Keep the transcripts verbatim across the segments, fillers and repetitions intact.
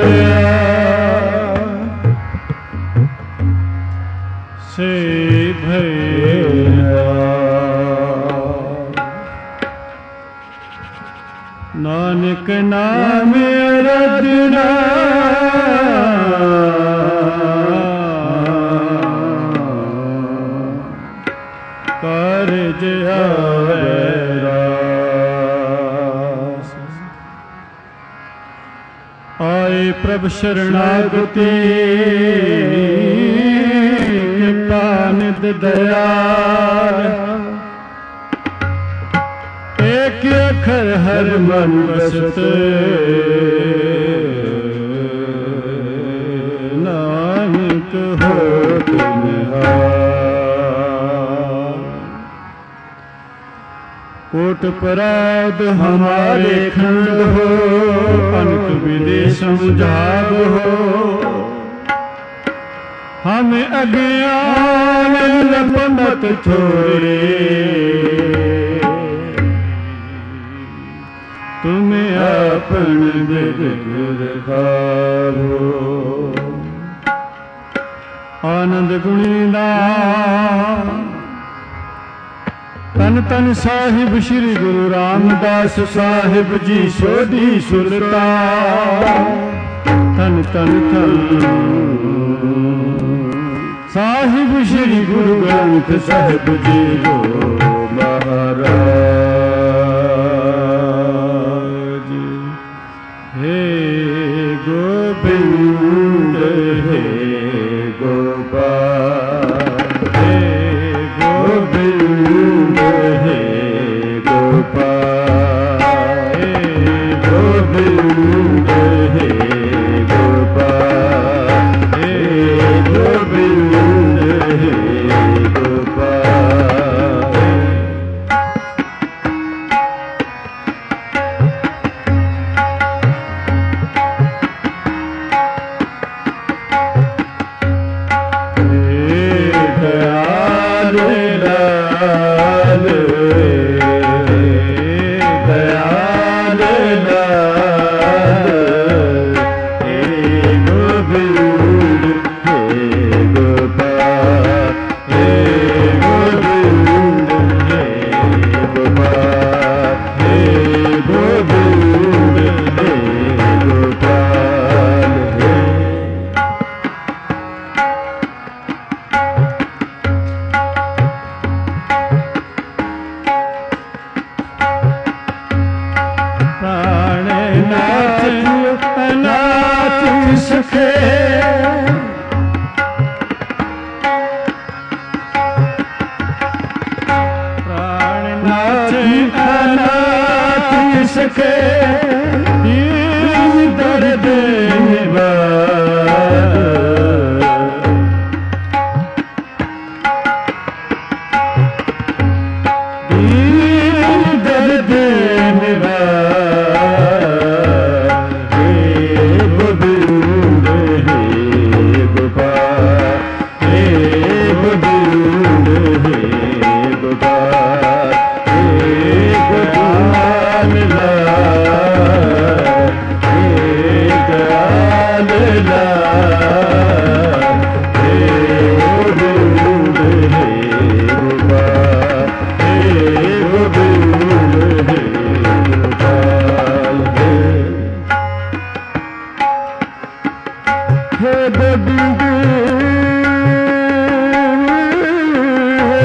से भैया नानक नाम अरदना कारज आवे रास। आए प्रभ शरणागति निद दयाल। एक अखर हर मन बसत नानक होत निहाल। कोट पराध हमारे खंड हो अनक विदेशम जाग हो। हम अज्ञान लपमत छोड़े तुम्हें अपन बिगुर खाओ। आनंद गुणी नाम तन तन साहिब श्री गुरु रामदास साहिब जी सोधी सुल्तान। तन तन तन साहिब श्री गुरु ग्रंथ साहिब जी गो महाराज। हे गोविंद हे गोपाल हे गोविंद हे गोपाल हे गोविंद हे गोपाल हे गोविंद हे गोपाल। दयाल लाल दयाल लाल हे गोविंद हे गोपाल हे गोविंद हे गोपाल हे गोविंद हे गोपाल हे। प्राणनाथ अनाथ सखे प्राणनाथ अनाथ सखे दीन दर्द निवार। दीन दर्द निवार हे गोविंद हे गोपाल हे गोविंद हे गोपाल हे गोपाल लाल हे दयाल लाल हे गोविंद हे गोपाल हे गोविंद हे गोपाल हे। हे गोविंद हे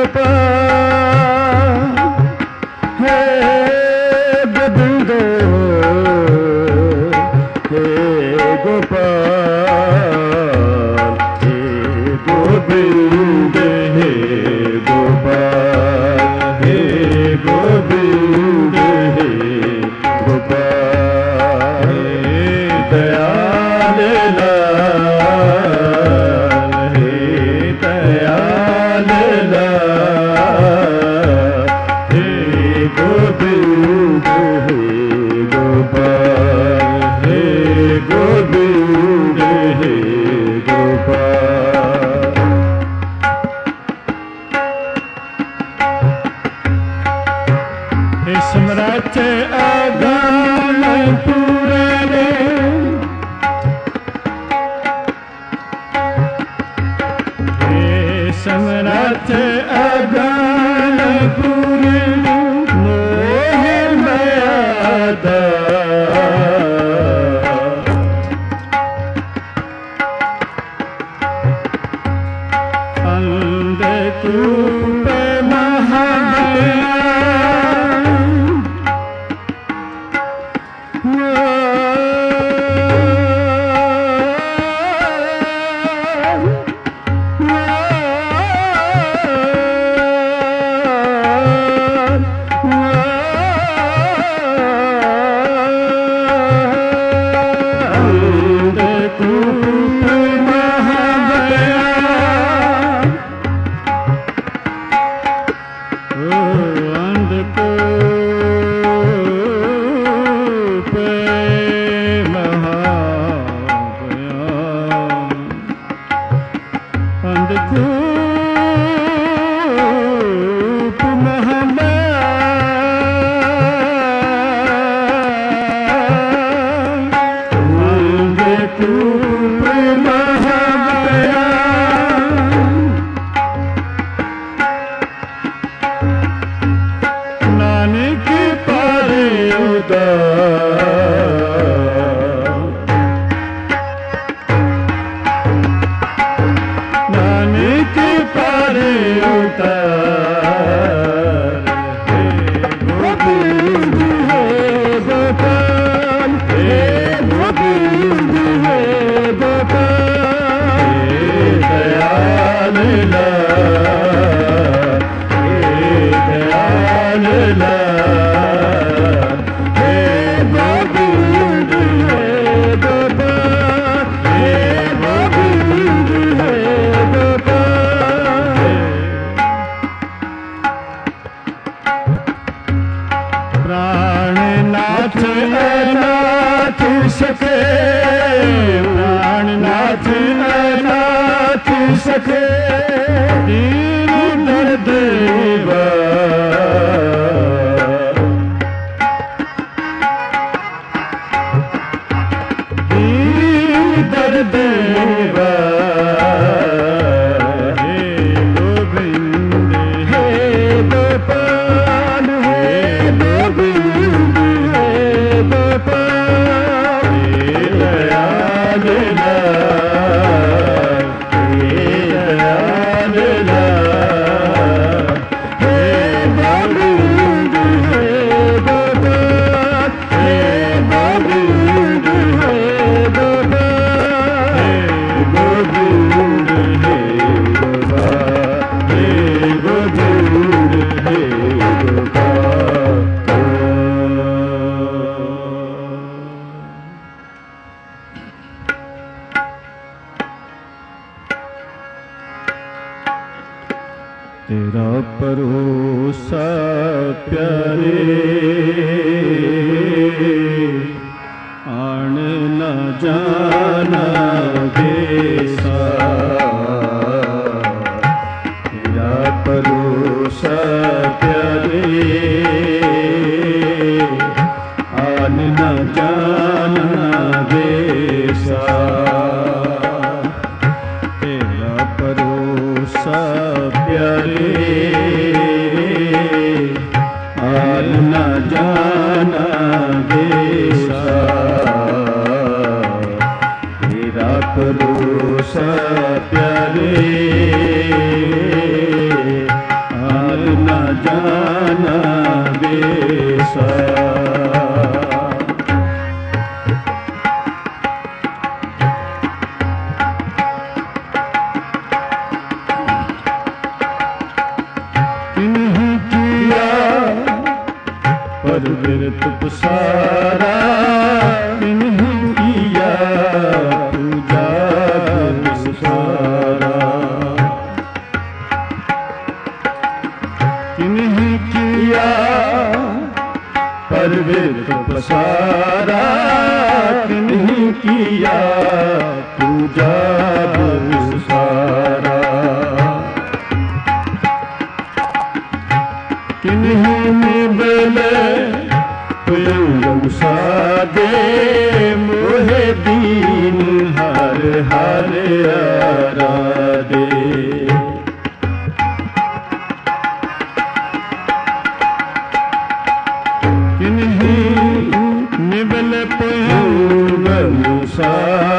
गोपाल हे गोविंद हे गोपाल हे गोविंद हे गोपाल हे गोविंद हे गोपाल हे दयाल लाल हे दयाल लाल हे गोविंद हे गोपाल हे गोविंद हे गोपाल। हे सम्राट आगान पूरे नाथ अगन पूरे मोह मयादा अंधकूप महाबया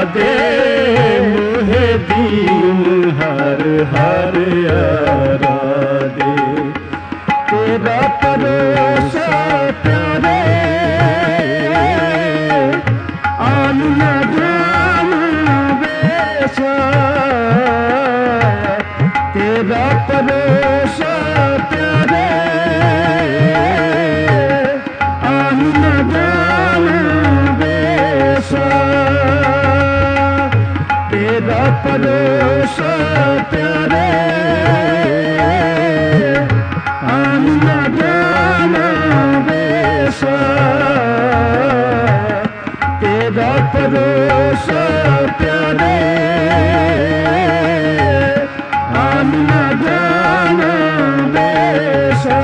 दे मोहे दीन हर हर आराधे। तेरा परोसा प्यारे आन न जान बेसा। तेरा परोसा प्यारे आन न जान बेसा। तेरा परोसा प्यारे आन न जान बेसा। तेरा परोसा प्यारे आन न जान बेसा।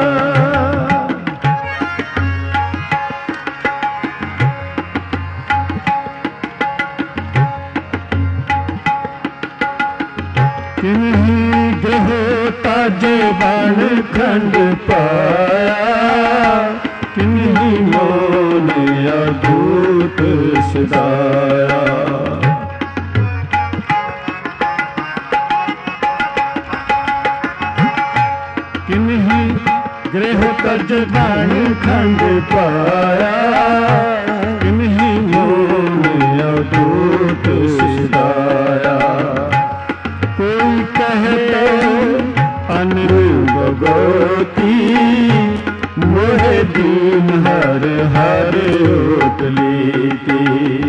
किन्हीं ग्रहो ताजे बन खंड पाया। किन्हीं मोन अद्भुत सदाया। किन्हीं ग्रह तज बन खंड पाया। किन्हीं मोन अद्भुत सदाया। कोई कहते अनिल भगवती मोहे दीन हर हर ओटलीती।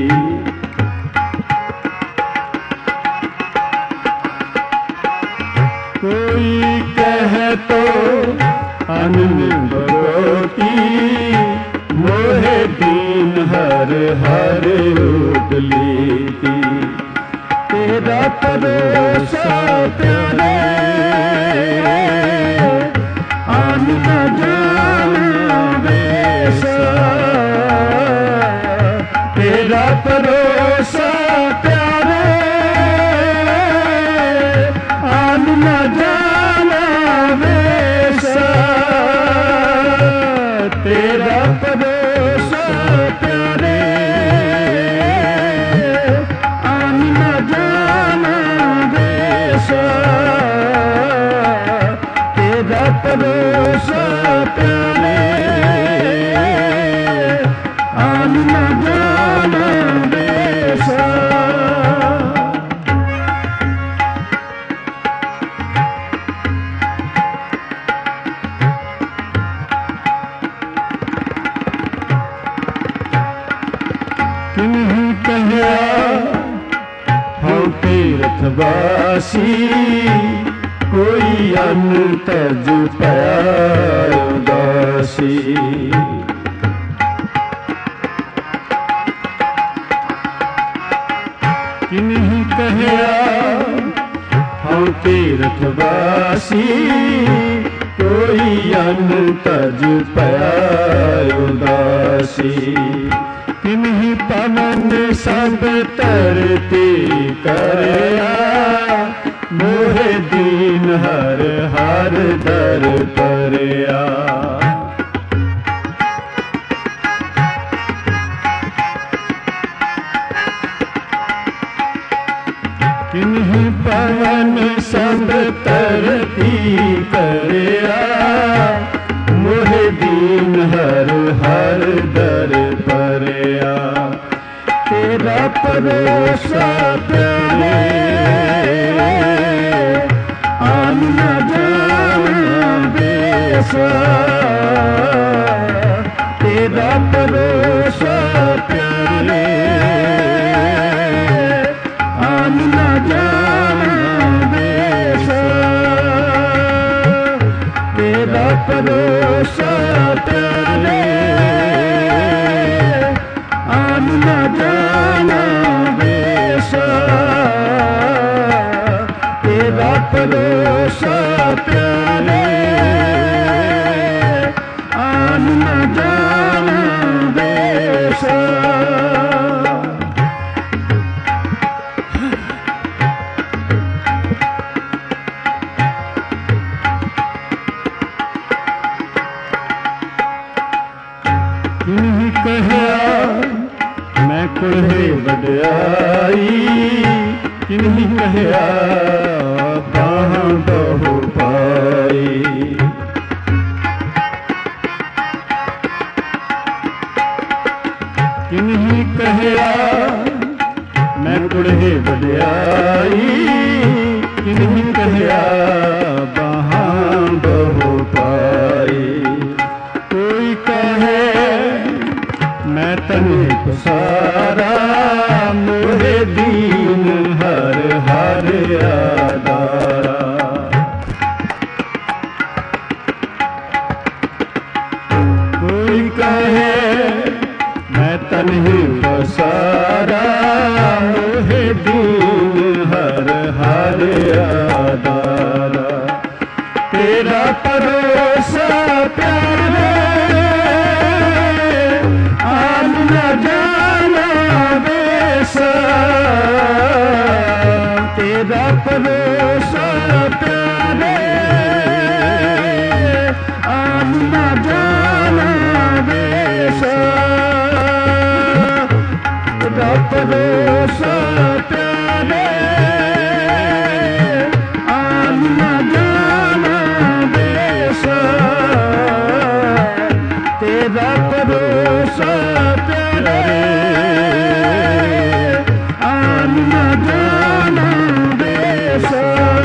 कोई कहे तो अनिल भगवती मोहे दीन हर हर ओटलीती। तेरा परोसा प्यारे आन न जान बेसा। तेरा परोसा प्यारे आन न जान बेसा। तेरा परोसा प्यारे आन न जान बेसा। तेरा परोसा प्यारे आन न जान बेसा। किन्हीं कहा हम तीर्थवासी कोई अन्न तज पाया उदासी। किन्हीं कहा हम तीर्थवासी कोई अन्न तज पाया उदासी। किन्हीं पवन सब तरती करया। मोहे दीन हर हर दर परया। किन्हीं पवन सब तरती करया। मोहे दीन हर हर दर परया। तेरा परोसा प्यारे आन न जान बेसा। तेरा परोसा प्यारे आन न जान बेसा। तेरा परोसा प्यारे आन न जान बेसा। तेरा परोसा प्यारे आन न जान बेसा। किन्हीं कहा मैं कुल्हे वड्याई आई, किन्हीं कहया बाहां बहु पाई। किन्हीं कहया मैं कुड़े वड्याई, किन्हीं कहया बाहां बहु पाई। कोई कहे मैं तने पसारा, मोहे दीन हर हर आधारा। कोई कहे मैं तने पसारा, मोहे दीन हर हर आधारा। तेरा परोसा प्यारे आम न जाना बेसा, तेरा परोसा प्यारे आम न जाना बेसा। तेरा परोसा प्यारे आम न जाना बेसा। तेरा परोसा प्यारे आम न जाना बेसा।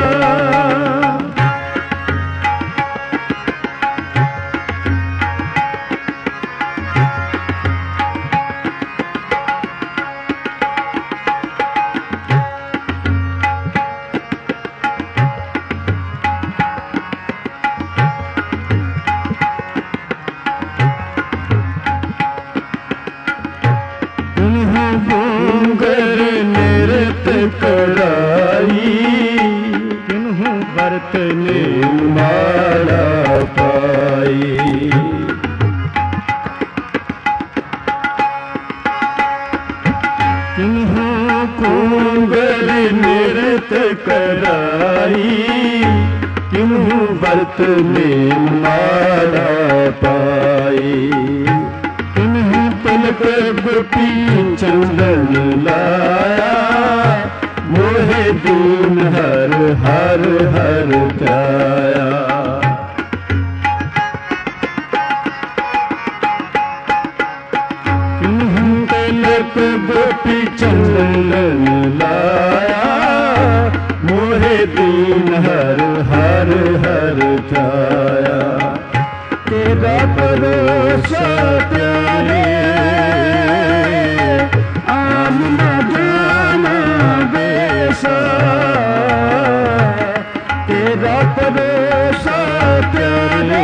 गूंगर नृत कराई, किन्हू बरत ने माला पाई। किन्हू गूंगर नृत कराई, किन्हू बरत ने माला पाई। तिलक गोपी चंदन लाया, मोहे दीन हर हर हर ध्याया। तिलक गोपी चंदन लाया, मोहे दीन हर हर हर ध्याया। तेरा परोसा प्यारे आम न जाना बेसा। तेरा परोसा प्यारे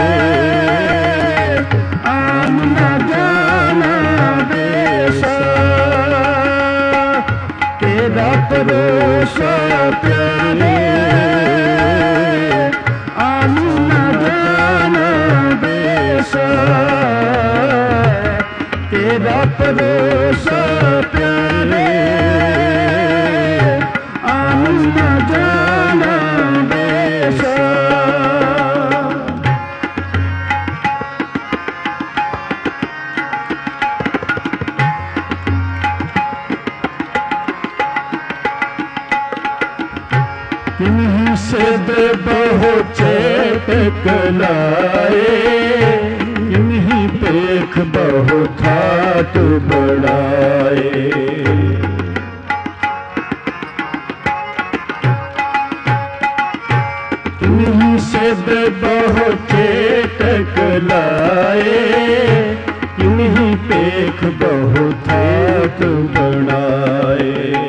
आम न जाना बेसा। तेरा परोसा प्यारे आम न जाना बेसा। तेरा परोसा प्यारे आम न जाना बेसा। किन्हीं से बहु चेतक लाए, किन्हीं पेख बहु ठाट बढ़ाए। किन्हीं से बहु चेतक लाए, किन्हीं पेख बहु ठाट बढ़ाए।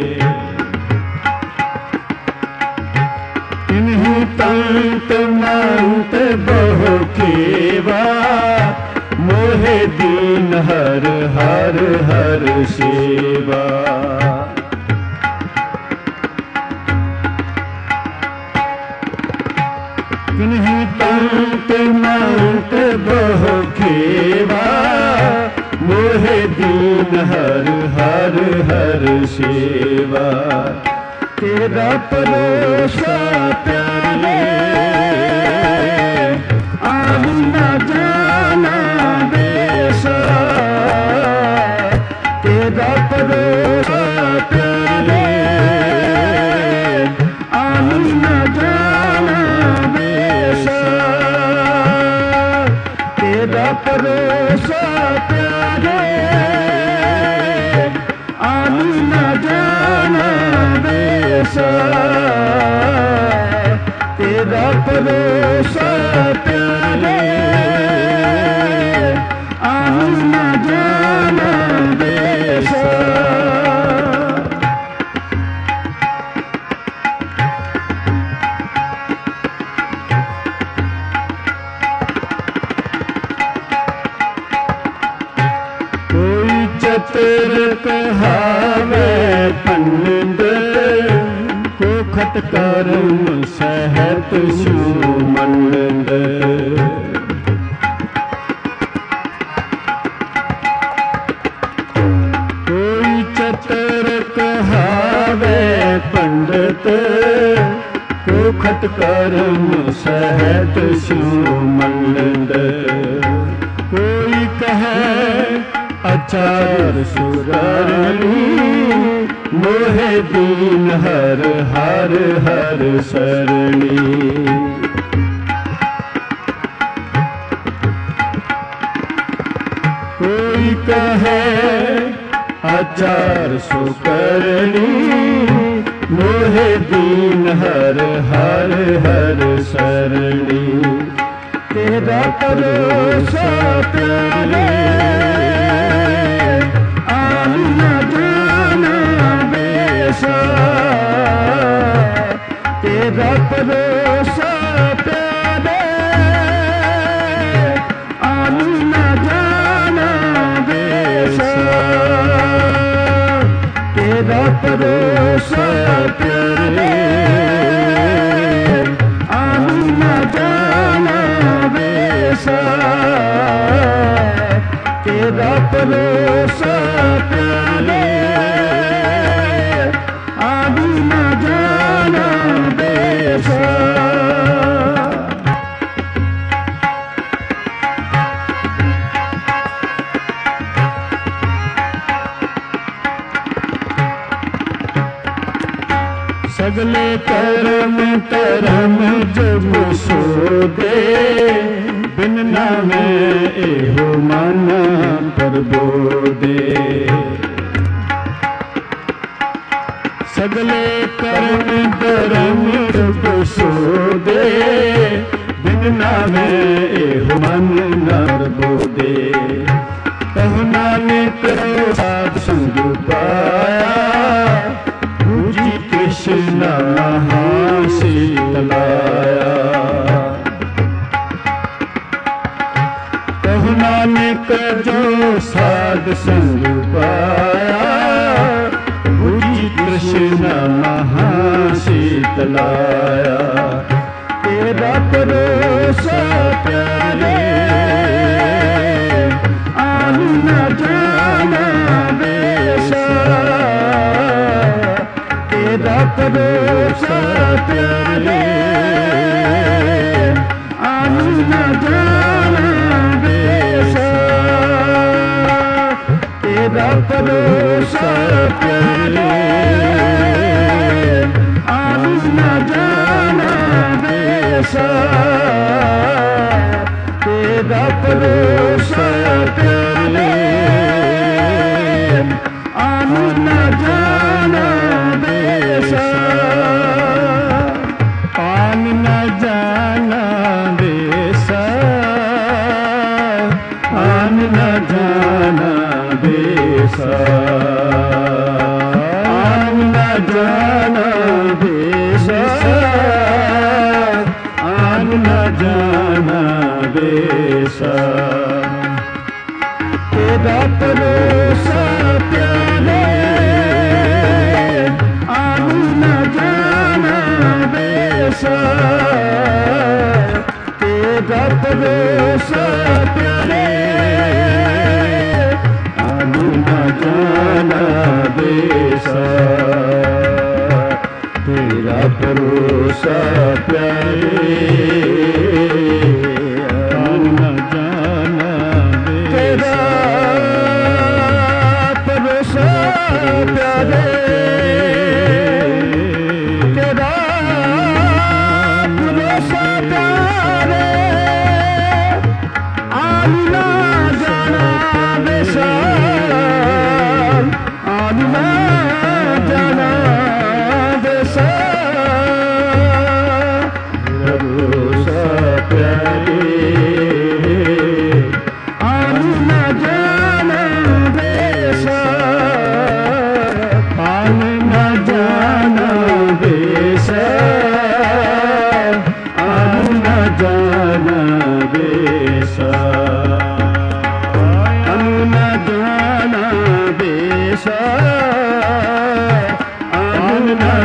तंत मंत बहु केवा, मोहे दीन हर हर हर सेवा। किन्हीं तंत मंत बहु केवा, मोहे दीन हर हर हर सेवा। तेरा परोसा प्यारे आम न जाना बेसा। तेरा परोसा प्यारे न जाना बेसा तेरा भरोसा प्यारे आन न जाना बेसा चतुर कहावे पंडित को खट कर्म सहत सुमंद कोई चतुर कहावे पंडित को खट कर्म सहत सुमंद कोई कहे आचार सुरारी मोहे दीन हर हर हर सरणी कोई कहे आचार सुकरणी मोहे दीन हर हर हर सरणी तेरा भरोसा प्यारे तेरा भरोसा प्यारे आन न जाना बेसा तेरा भरोसा प्यारे आन न जाना बेसा तेरा भरोसा प्यारे आन न जाना बेसा सगले कर्म तरम जब सो दे बिन नामे एहो मन प्रबोधे सगले कर्म तरम जब सो दे बिन नामे एहो मन प्रबोधे कहु नानक साध संग पाया कृष्ण शीतलाया कहु नानक जो साध संग पाया बुझि कृष्ण महाशीतलाया तेरा भरोसा प्यारे आन न जाना बेसा तेरा भरोसा प्यारे आन न जाना बेसा तेरा भरोसा प्यारे आन न जाना बेसा तेरा भरोसा प्यारे आन न जाना बेसा आन न जाना बेसा आन न जाना बेसा आन न जाना बेसा आन न जाना बेसा तेरा भरोसा प्यारे आन न जाना बेसा तेरा भरोसा प्यारे आन न जाना बेसा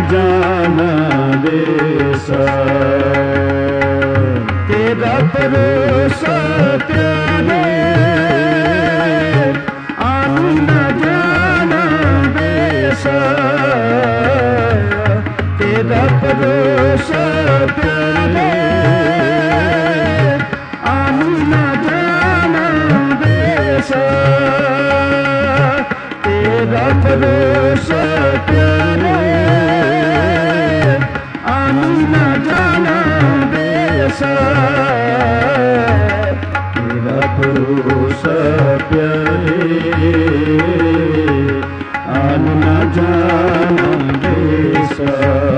जाना देसा तेरा भरोसा प्यारे आन न जाना देसा तेरा भरोसा प्यारे आन न जाना देसा तेरा भरोसा प्यारे आन न जाना देसा तेरा भरोसा प्यारे आन न जाना देसा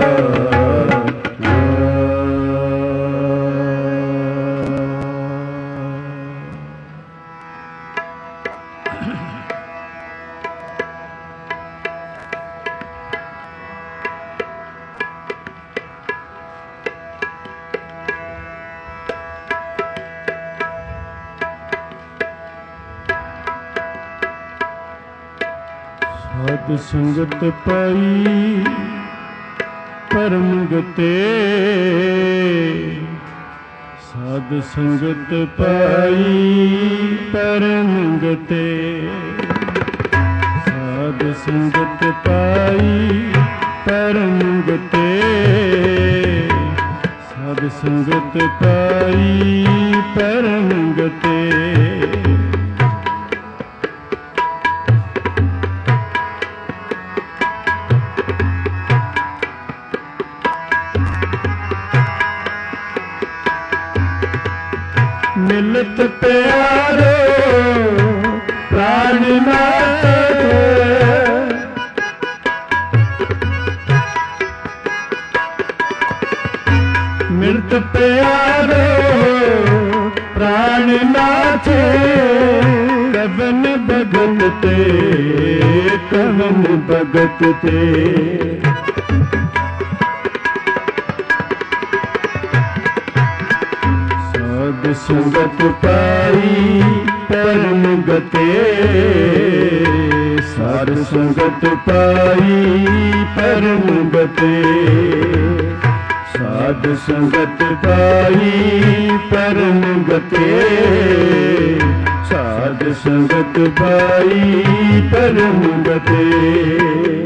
साध संगत पाई परम गते साध संगत पाई परम गते साध संगत पाई परम गते साध संगत पाई परम गते मिलत प्यारो प्राणनाथ मिलत प्यारो प्राणनाथ कवन भगत ते कवन भगत ते साध संगत पाई परम गते साध संगत पाई परम गते साध संगत पाई परम गते साध संगत पाई परम गते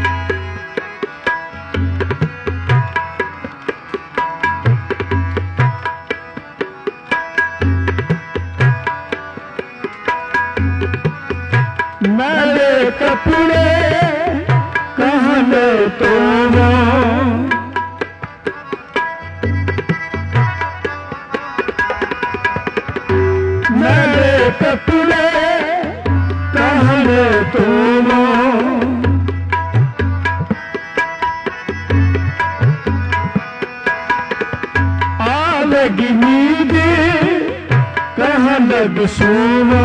मेरे कपड़े कहन तुम मेरे कपड़े कहन तुम आ लगी नींद कह लग सोना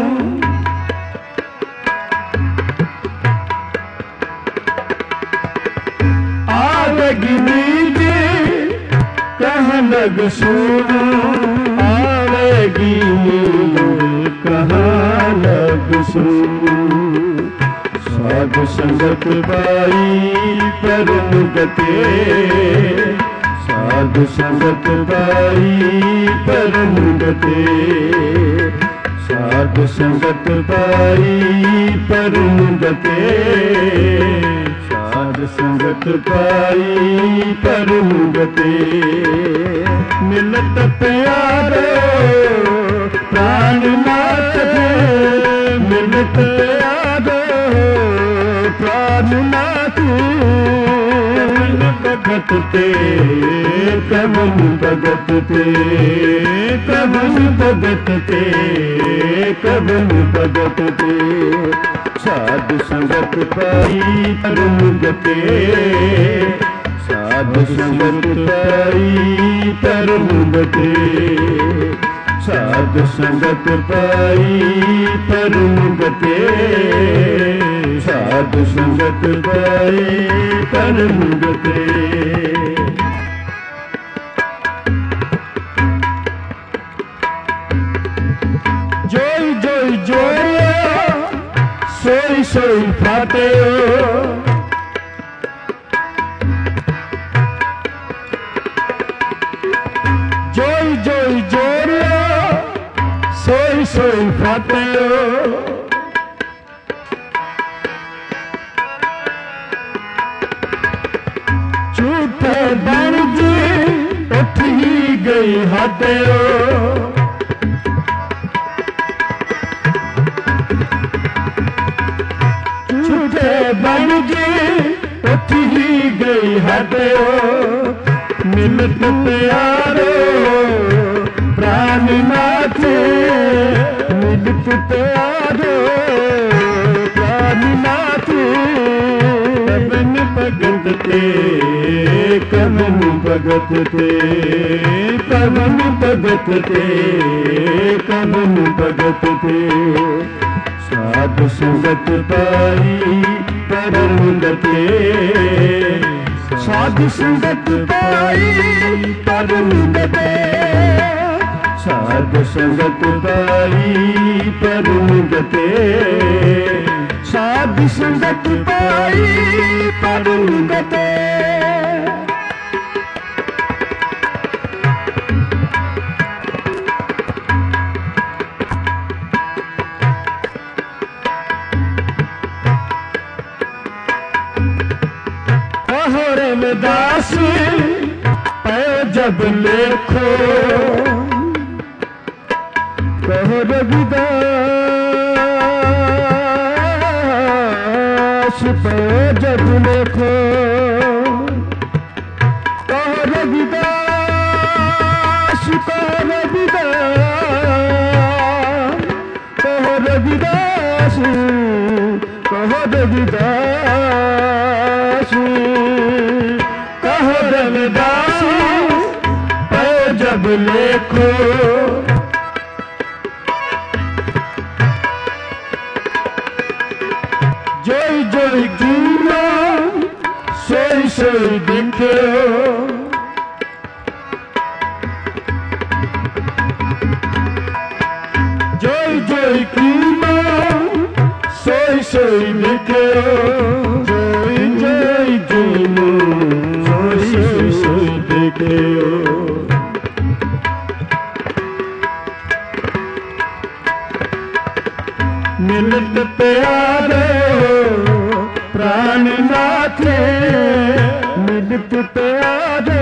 नींद कह लग सोना आवेगी नींद कहाँ लग सोना साध संगत पाई परम गते साध संगत पाई परम गते साध संगत पाई परम गते साध संगत पाई परम गते मिलत प्यारो प्राणनाथ मिलत प्यारो प्राणनाथ भगत ते कवन भगत ते कवन भगत ते कवन भगत ते साध संगत पाई परम गते साध संगत पाई परम गते साध संगत पाई परम गते साध संगत पाई परम गते जोई जोई जोई सोई सोई फाटे झूठे बन जी उठ ही गई हद झूठे बन जी उठ ही गई हद मिलत प्यारो प्राणनाथ मिलत प्यारो प्राणनाथ कवन भगत ते कवन भगत ते कवन भगत ते कवन भगत ते साधु संगत पाई परम गते साधु संगत पाई परम गते साधु संगत पाई परम गते साधु संगत पाई परम गते दास पै जब लेखो कहो रविदास पै जब लेखो कहो रविदास कहो रविदास कहो रविदास कहो रविदास कहो रविदास पै जब लेखो जोई जोई कीमा सोई सोई दिखो जोई जोई कीमा सोई सोई दिखो जोई जोई कीमा सोई सोई दिखो मिलत प्यारे प्राणनाथ मिलत प्यारे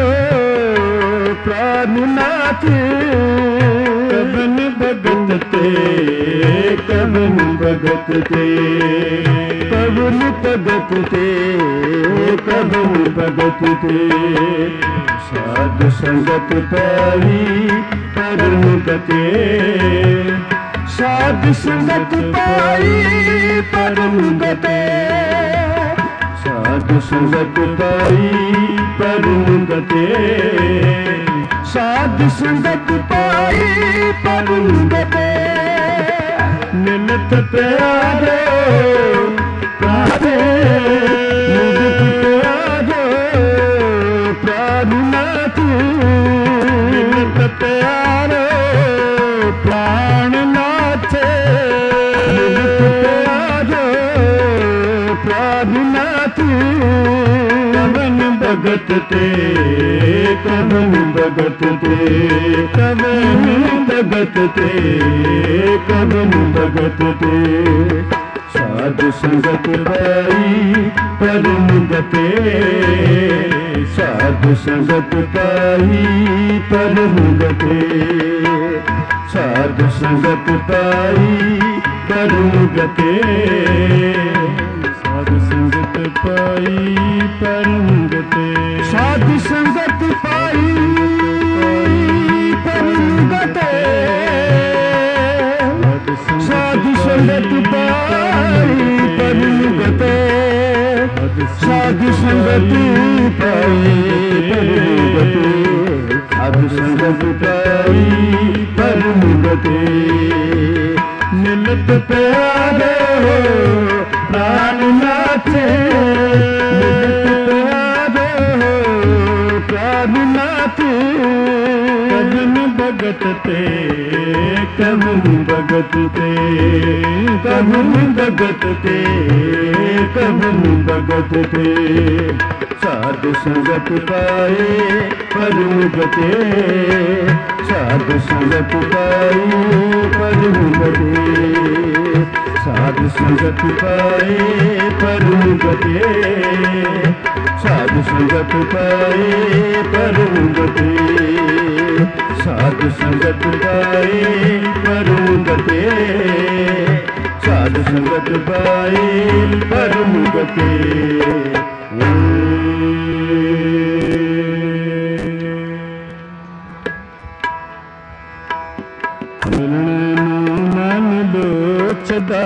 प्राणनाथ कवन भगत ते कवन भगत ते कवन भगत ते कवन भगत ते साधु संगत पाई परम गते साधु संगत पाई परम गते साधु संगत पाई परम गते साधु संगत पाई परम गते मिलत प्यारे प्यारे मिलत प्यारे प्राणनाथ मिलत प्यारे प्राणनाथ मिलत प्यारे प्राणनाथ कवन भगत ते कवन भगत ते कवन भगत ते कवन भगत ते साधु संगत पाई परम गते साधु संगत पाई परम गते साधु संगत पाई परम गते साधु संगत पाई परम गते साधु संगत पाई परम गते साधु संगत पाई परम गते साधु संगत पाई परम गते साधु संगत पाई परम गते मिलत प्यारे प्राणनाथ मिलत प्यारे प्राणनाथ कवन भगत ते कवन भगत ते कवन भगत ते कवन भगत ते साधु संगत पाए परम गते साधु संगत पाए परम गते साधु संगत पाए परम गते साधु ਸਾਧ ਸੰਗਤ ਪਾਏ ਪਰਮ ਗਤੇ, ਸਾਧ ਸੰਗਤ ਪਾਏ ਪਰਮ ਗਤੇ, ਸਾਧ ਸੰਗਤ ਪਾਏ ਪਰਮ ਗਤੇ। ਮਿਲਣ ਨੂੰ ਮਨ ਲੋਚਦਾ,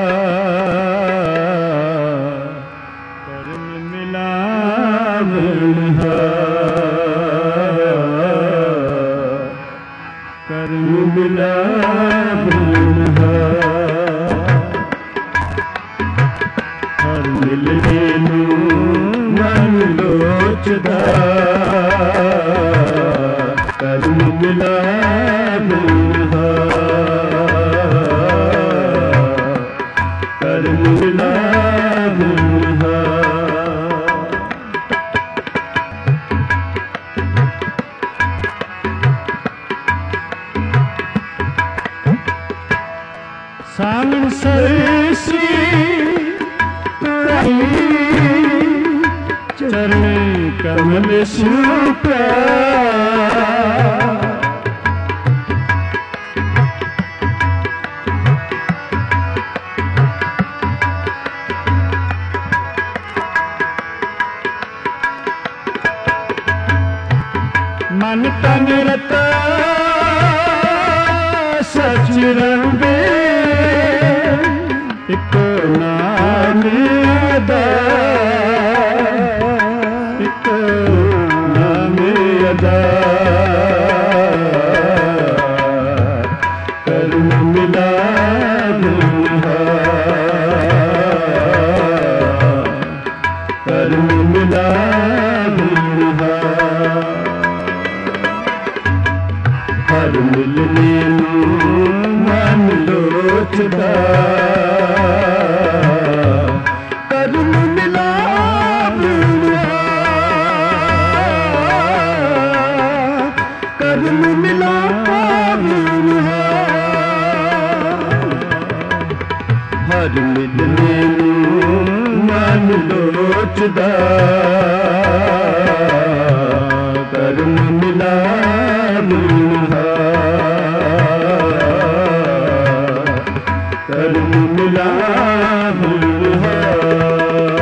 ਕਰਮ ਮਿਲਾਵਣ ਹਾਰ, ਕਰਮ ਮਿਲਾਵਣ ਹਾਰ। ਹਰ ਮਿਲਣੇ ਨੂੰ ਮਨ ਲੋਚਦਾ, ਕਰਮ ਮਿਲਾਵਣ ਕਰਮ ਮਿਲਾਵਣ ਹਾਰ। ਸਾਮਣ ਸਰਸੀ ਤੁਰਾਈ, ਚਰਨ ਕਮਲ ਸੁਪਾ, ਮਨ ਤਨ ਰਤਾ ਸਚ ਰੰਗੇ, ਇਕ ਨਾਮ ਅਦਾ, ਇਕ ਨਾਮ ਅਦਾ। ਕਰਮ ਮਿਲਾਵਣ ਹਾਰ, ਕਰਮ ਮਿਲਾਵਣ ਹਾਰ। ਹਰ ਮਿਲਨੇ ਨੂੰ ਮਨ ਲੋਚਦਾ, ਕਰਮ ਮਿਲਾਵਣ ਹਾਰ, ਕਰਮ ਮਿਲਾਵਣ ਹਾਰ। ਹਰ ਮਿਲਨੇ ਨੂੰ ਮਨ ਲੋਚਦਾ, ਕਰਮ ਮਿਲਾਵਣ ਹਾਰ, ਕਰਮ ਮਿਲਾਵਣ ਹਾਰ।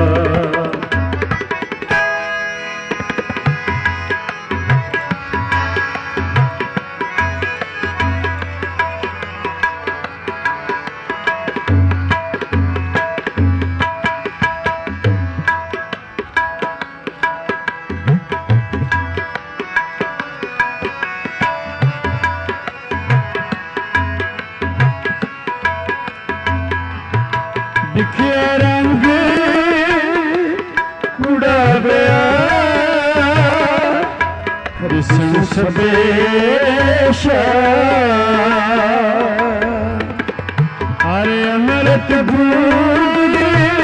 ਦਿਖਿਆ ਰੰਗ ਉਡਾਵਿਆ, ਰਿਸਣ ਸਬੇਸ਼ਾ, ਹਰ ਅੰਮ੍ਰਿਤ ਬੂੰਦ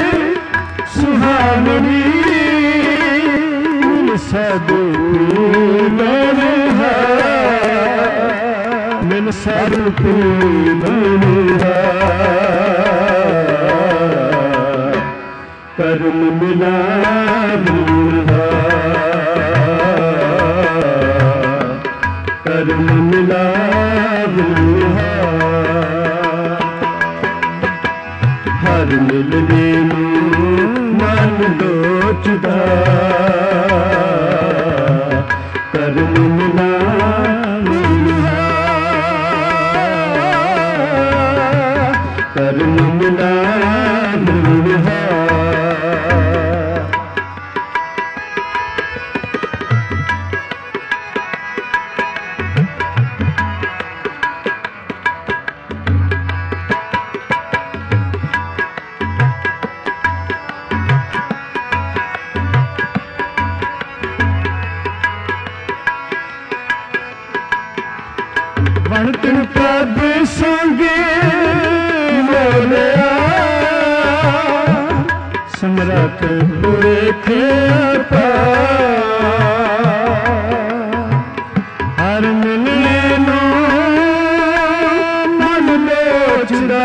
ਸੁਹਾਵਣੀ, ਸਾਧੂ ਮਿਲਨ ਹਾਰ, ਮਿਲ ਸਾਧੂ ਮਿਲਨ ਹਾਰ। ਕਰਮ ਮਿਲਾਵਣ ਹਾਰ, ਕਰਮ ਮਿਲਾਵਣ ਹਾਰ। ਹਰ ਮਿਲਨੇ ਨੂੰ ਮਨ ਲੋਚਦਾ, ਕਰਮ ਮਿਲਾਵਣ ਹਾਰ, ਕਰਮ ਮਿਲਾਵਣ ਹਾਰ। ਵਣਤਨ ਪ੍ਰਭ ਸੰਗੇ ਮੋਲਿਆ, ਸਮਰੱਥ ਪੁਰਖ ਅਪਾਰ। ਹਰ ਮਿਲਣੇ ਨੂੰ ਮਨ ਲੋਚਦਾ,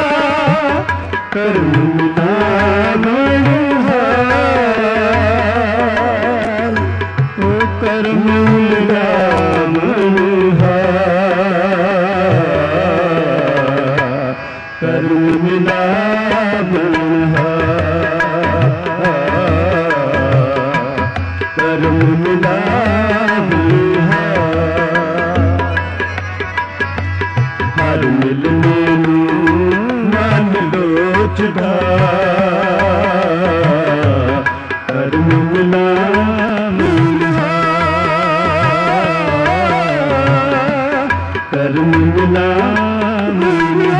ਕਰਮ ਮਿਲਾਵਣ ਹਾਰ, ਕਰਮ ਮਿਲਾਵਣ ਹੈ, ਕਰਮ ਮਿਲਾਵਣ ਹੈ, ਕਰਮ ਮਿਲਾਵਣ ਹੈ। ਹਰ ਮਿਲਨੇ ਨੂੰ ਮਨ ਲੋਚਦਾ, ਕਰਮ ਮਿਲਾਵਣ ਹੈ, ਕਰਮ ਮਿਲਾਵਣ ਹੈ।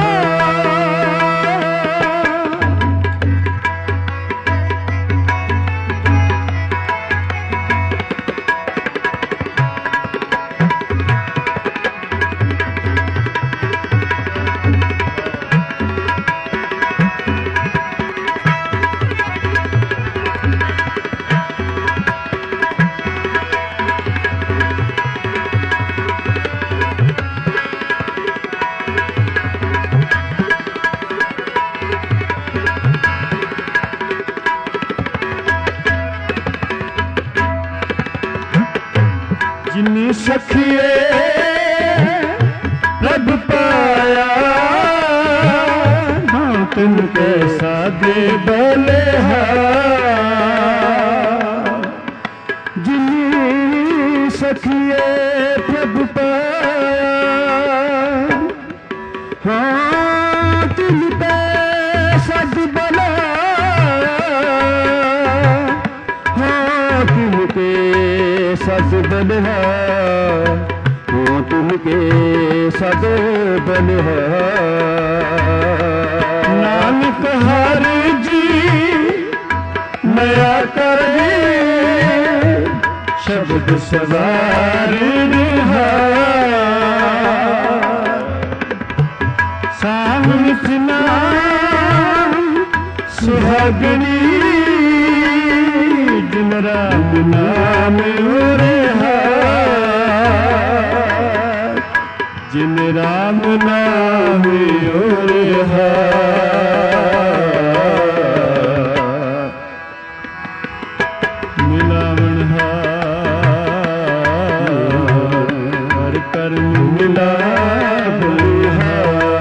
जिन्नी सखिए रब पाया, हाँ तुम कैसा दे बोले जिन्नी सखिए प्रभ पाया, हाँ तुम कैसा दे बोले, हाँ तुमके सद बल है, वो तुमके सद बल है। नानक हर जी नया कर शब्द सवार है, सावन सुना सुहागनी दिन राम नाम जिन राम नाम ओरे है, मिलावण है, हर कर्म मिलावण है।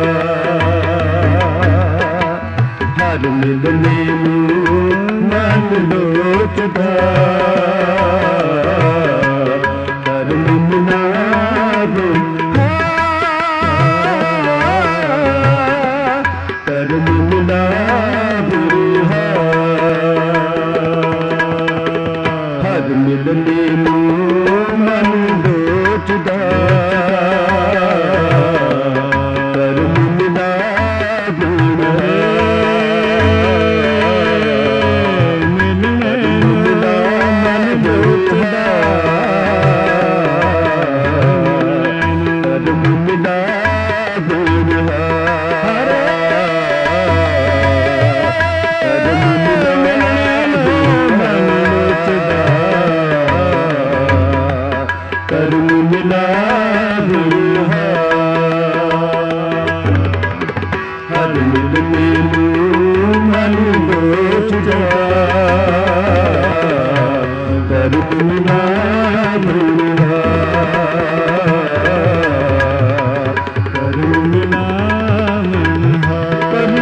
हर मिलने मन लोचदा, कर्म मिलावण कर्म मिलावण है। हर मिलने मन लोचदा, कर्म मिलावण है। मिलने मन लोचदा, कर्म मिलावण है। कर्म मिलावण है, हर मिलने मन लोचदा, कर्म मिलावण है, कर्म मिलावण है, कर्म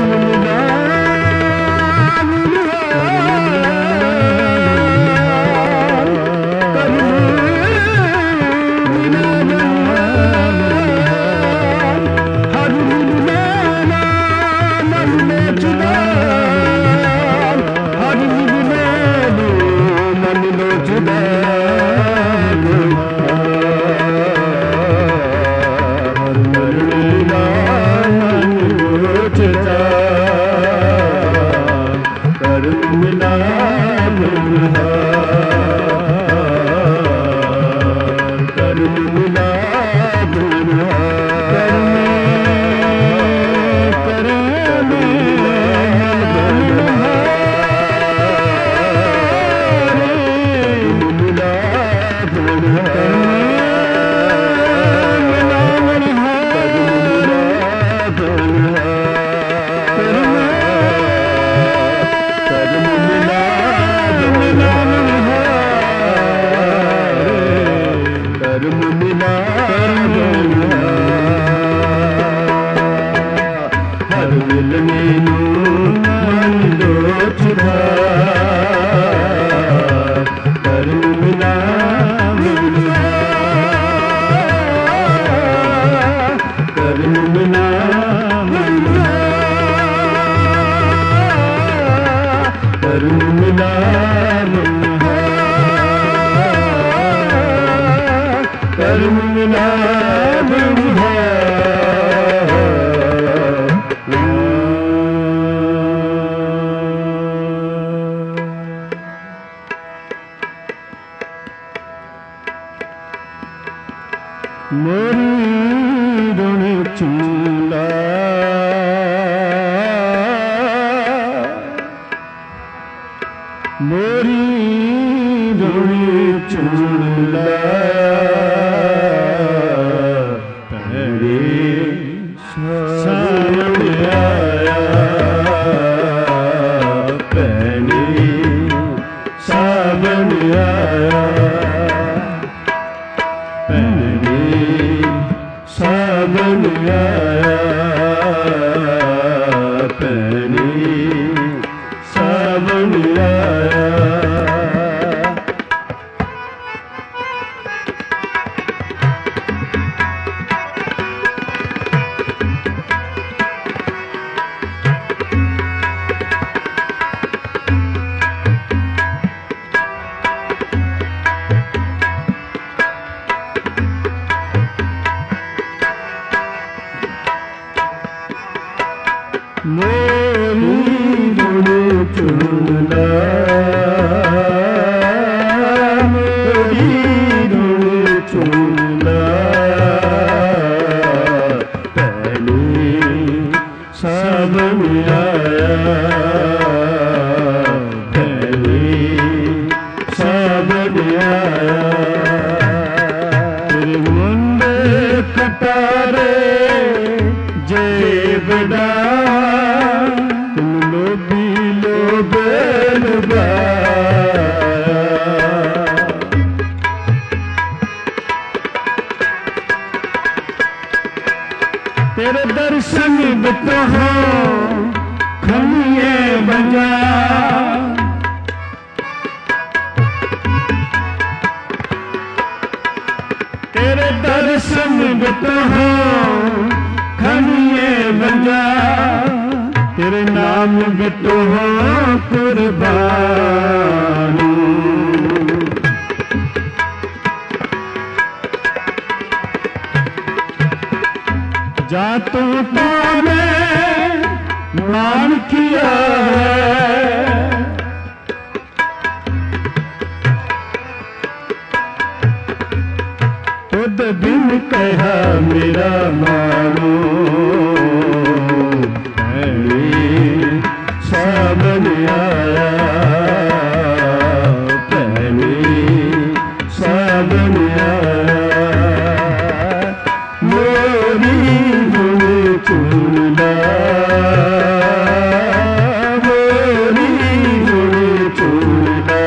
कर्म मिलावण है। मोरी रुण चूला मोरी रुण चूला पहरे सावन आया पहरे सावन आया पहरे सावन आया पहरे सावन आया मोरी रुण चूला मोरी रुण चूला पहले सावन आया पहले सावन आया तेरे मुंडे कटारे जेबड़ा तेरे दर्शन बितो हो खनिए बजा तेरे दर्शन बितो हो खनिए बजा तेरे नाम बितो हो कुर्बानी जा तो पाने मान किया है खुद बिन कहा मेरा मानो सावन आया पहले सावन आया मोरी रुण चूला मोरी रुण चूला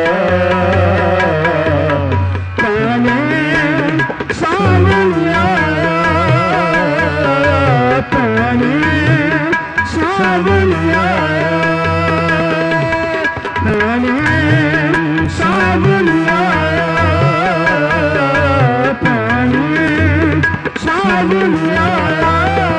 पहले सावन आया पहले सावन आया पहले सावन आया पहले सावन आया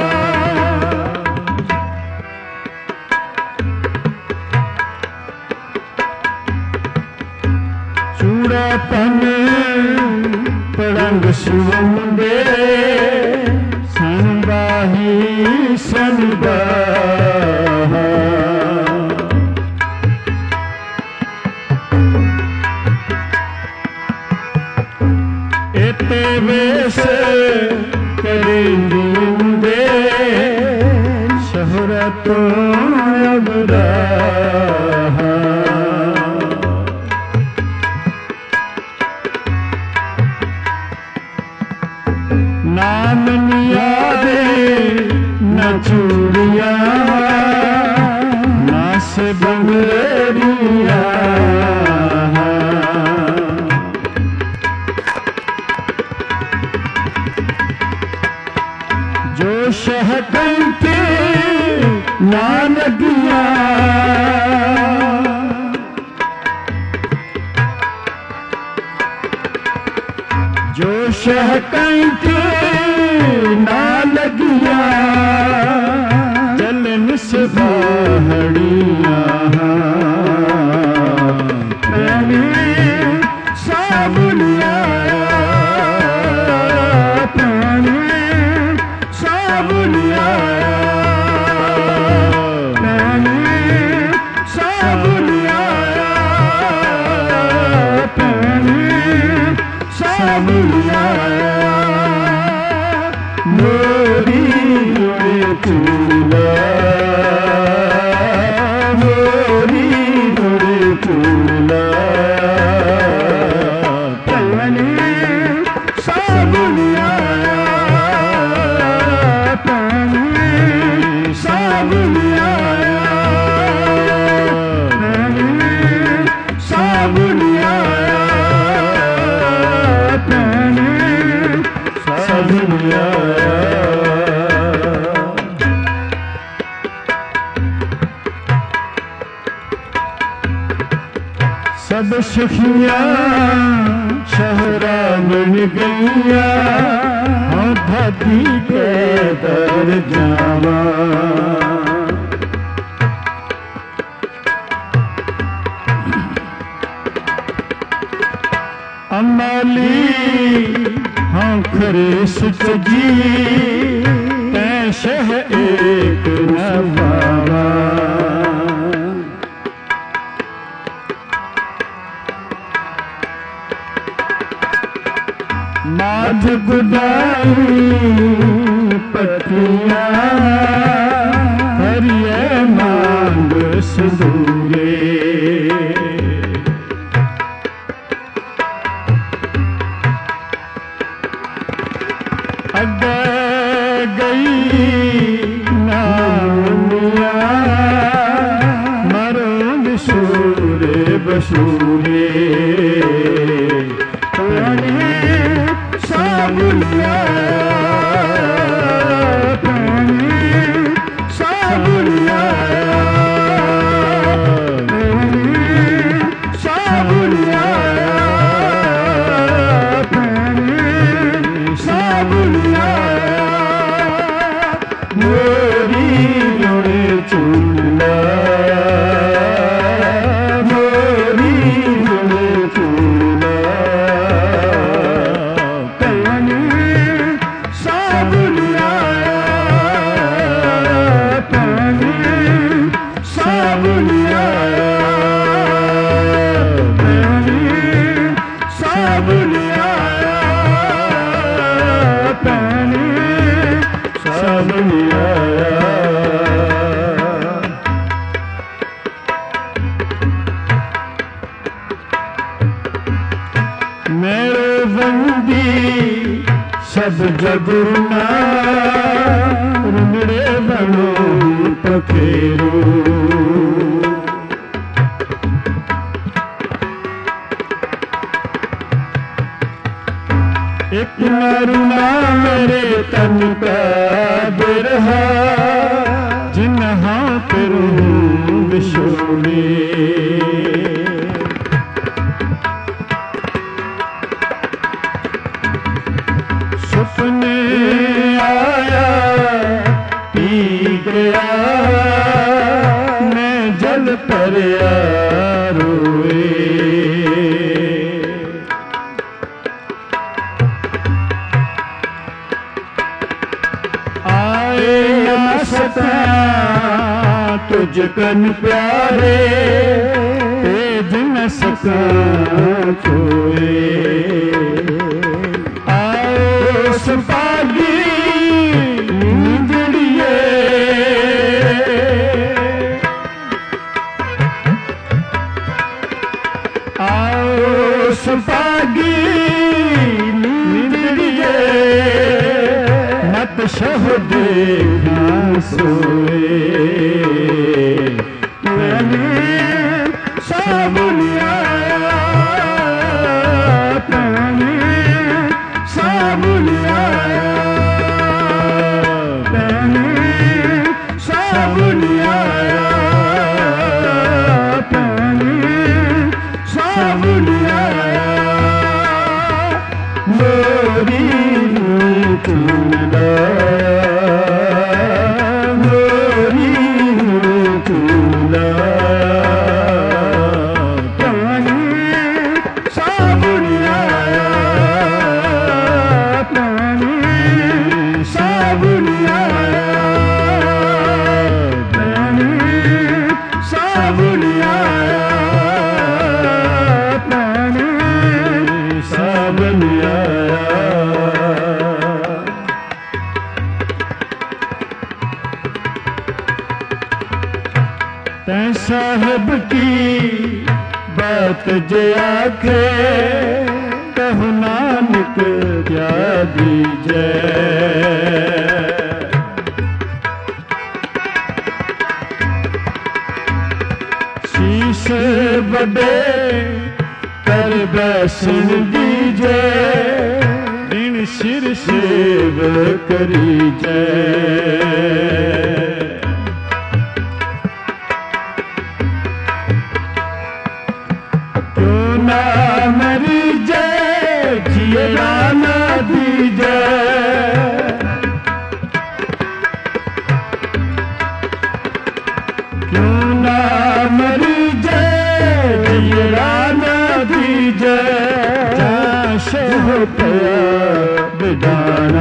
चूड़ा पन पड़ंग सुवंदे संबाही संबाहा एते वेश करेंगे शहरत अबरा नाम नियारे न चूड़िया ना से बंगरिया जो शहकन के ना लगिया जो शहकन के ना लगिया चलन से बाहड़िया पहले सावन आया पहले सावन आया पहले सावन आया पहले सावन आया चूला मोरी गुड़ चूला पानी साबुन आया पानी साबुन आया पानी साबुन आया पानी साबुन आया। सब सखियाँ शहरा बन गईया हाँ धरती के दर जावा अमाली हाँ खरेस जी पैश है एक नवावा माध गुदाई पतिया हरिये मांग सिंदूरे अगे गई नामिया मरो बिसूरे बसूरे साबुन आया पानी साबुन आया पानी साबुन आया पानी साबुन आया मोरी गुड़ चूला मोरी गुड़ चूला मेरे बंदी सब जगुना रुमड़े बनो पखेरू एक नरुना मेरे तन का बिरहा जिन्हा फिरू बिशोले सपने आया पी गया मैं जल पर रोए आए न सका तुझ कन प्यारे तेज न सका छोए पागी नींदड़िए आओ सुपागी नींदड़िए मत शह देखना सोए साबुन आया पानी साबुन आया पानी साबुन आया पानी साबुन आया मोरी चूला मोरी चूला पानी साबुन आया साबुन आया पानी साबुन आया पानी साबुन आया। साहिब की बात जे आखे कहु नानक क्या दीजै। शीश बड़े कर बैसन दीजे ऋण सिर सेव करीजै। क्यों ना मरीजै जियरा ना दीजै। क्यों ना मरीजै जियरा ना दीजै। जाशे हो पया बिदाना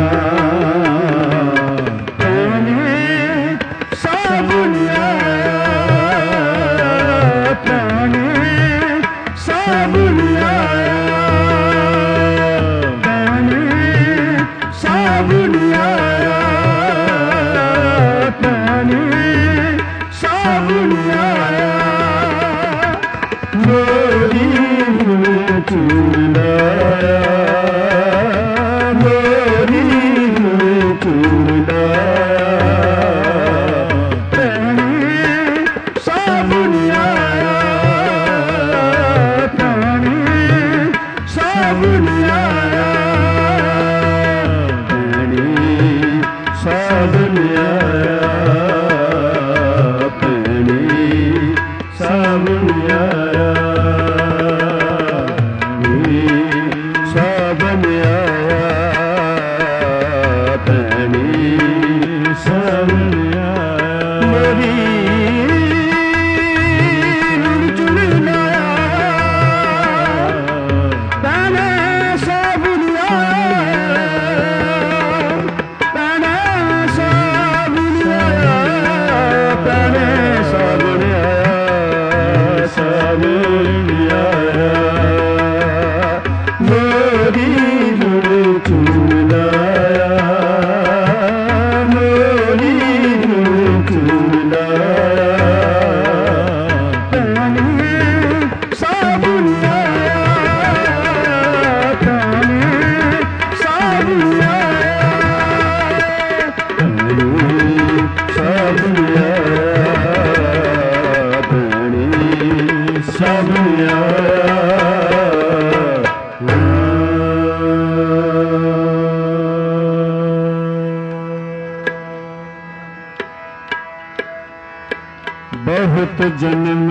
बहुत जन्म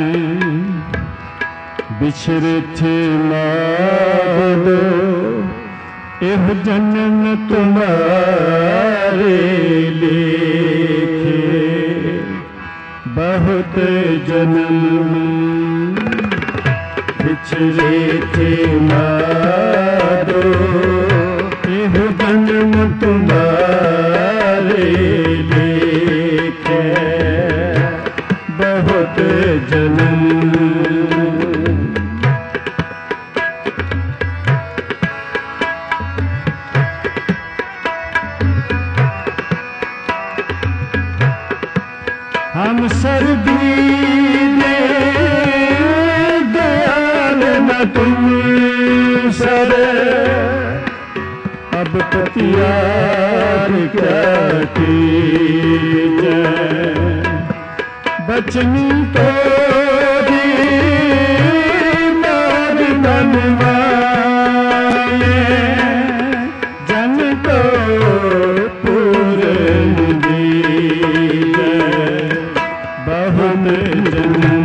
बिछड़े थे माधो एह जन्म तुम्हारे लेखे। बहुत जन्म बिछड़े थे माधो एह जन्म तुम्हारे लेखे। बहुत जन्म हम सर्दी ने दयाल न तुम सर अब पतियार क्या कीजै। बचनी तो मार बनवाए जन को पूरन दीजै। बहुत जन्म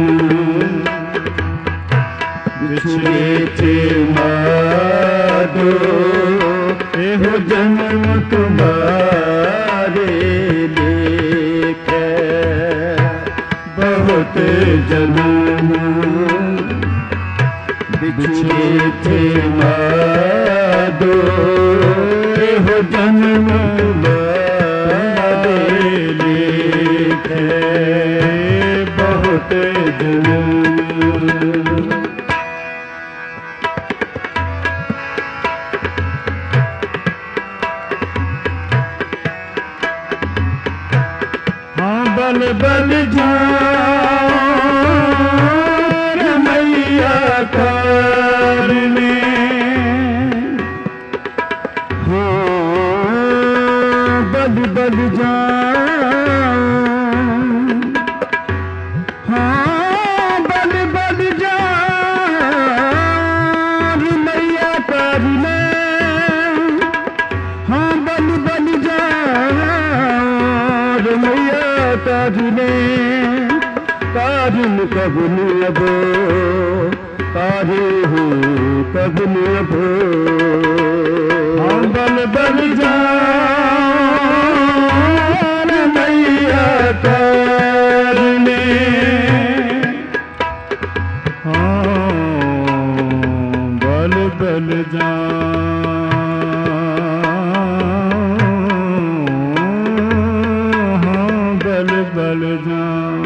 बिछड़े थे माधो एहो जन्म तुम्हारे लेखे। बहुत जन्म बिछड़े थे माधो एहो जन्म तुम्हारे लेखे। बहुत जन्म बल बल जान कबुल अबो तारे हो कबुल अबो हाँ बल बल जान मैया करने हाँ बल बल जान हाँ बल बल जान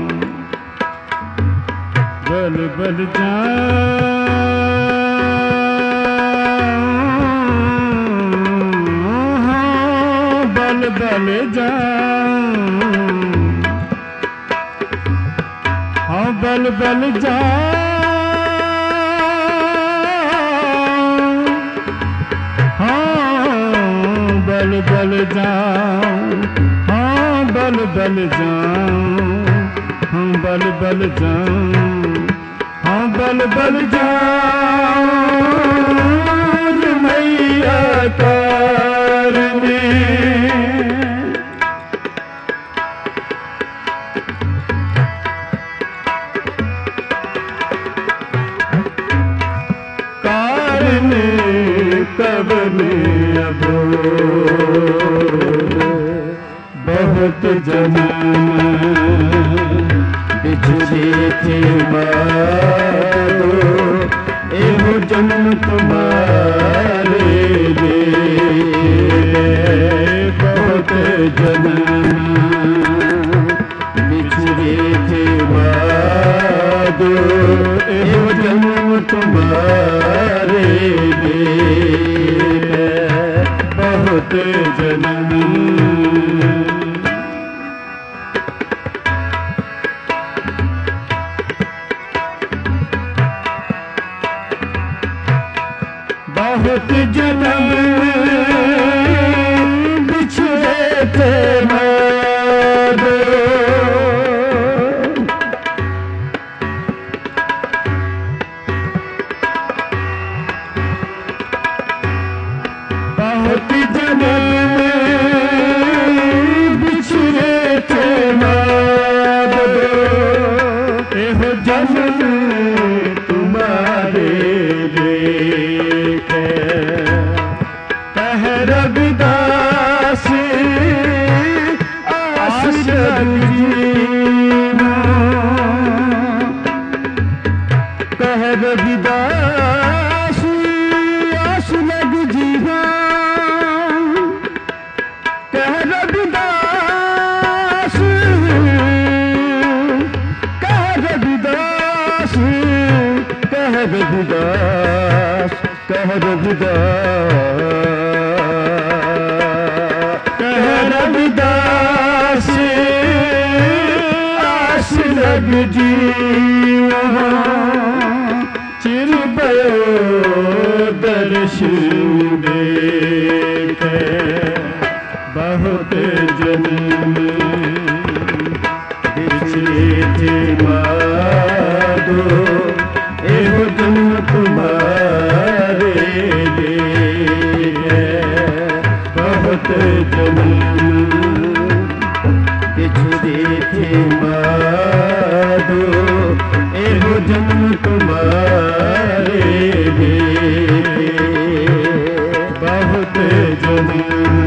बल बल जान हाँ बल बल जान हाँ बल बल जान हाँ बल बल जान हाँ बल बल जान हाँ बल बल जान हाँ बल बल जान मैया करने कारने कबने अबो बहुत जन्म बिछड़े थे बादो एहो जन्म तुम्हारे दे बहुत जन्म बिछड़े थे बादो एहो जन्म तुम्हारे दे बहुत जन्म बहुत जन्म बिछड़े थे मादो बहुत जन्म बिछड़े थे मादो एहो जन्म तुम्हारे रविदास आस लग जीना कह रविदास आस लग जीना कह रविदास कह रविदास कह रविदास कह रविदास आस लग जीवा चिर भयो दर्शन देखे बहुत जन्म बिछड़े थे मादो एहो जन्म तुम्हारे लिए बहुत जन्म बिछड़े थे मादो एहो जन्म तुम्हारे लिए बहुत जन्म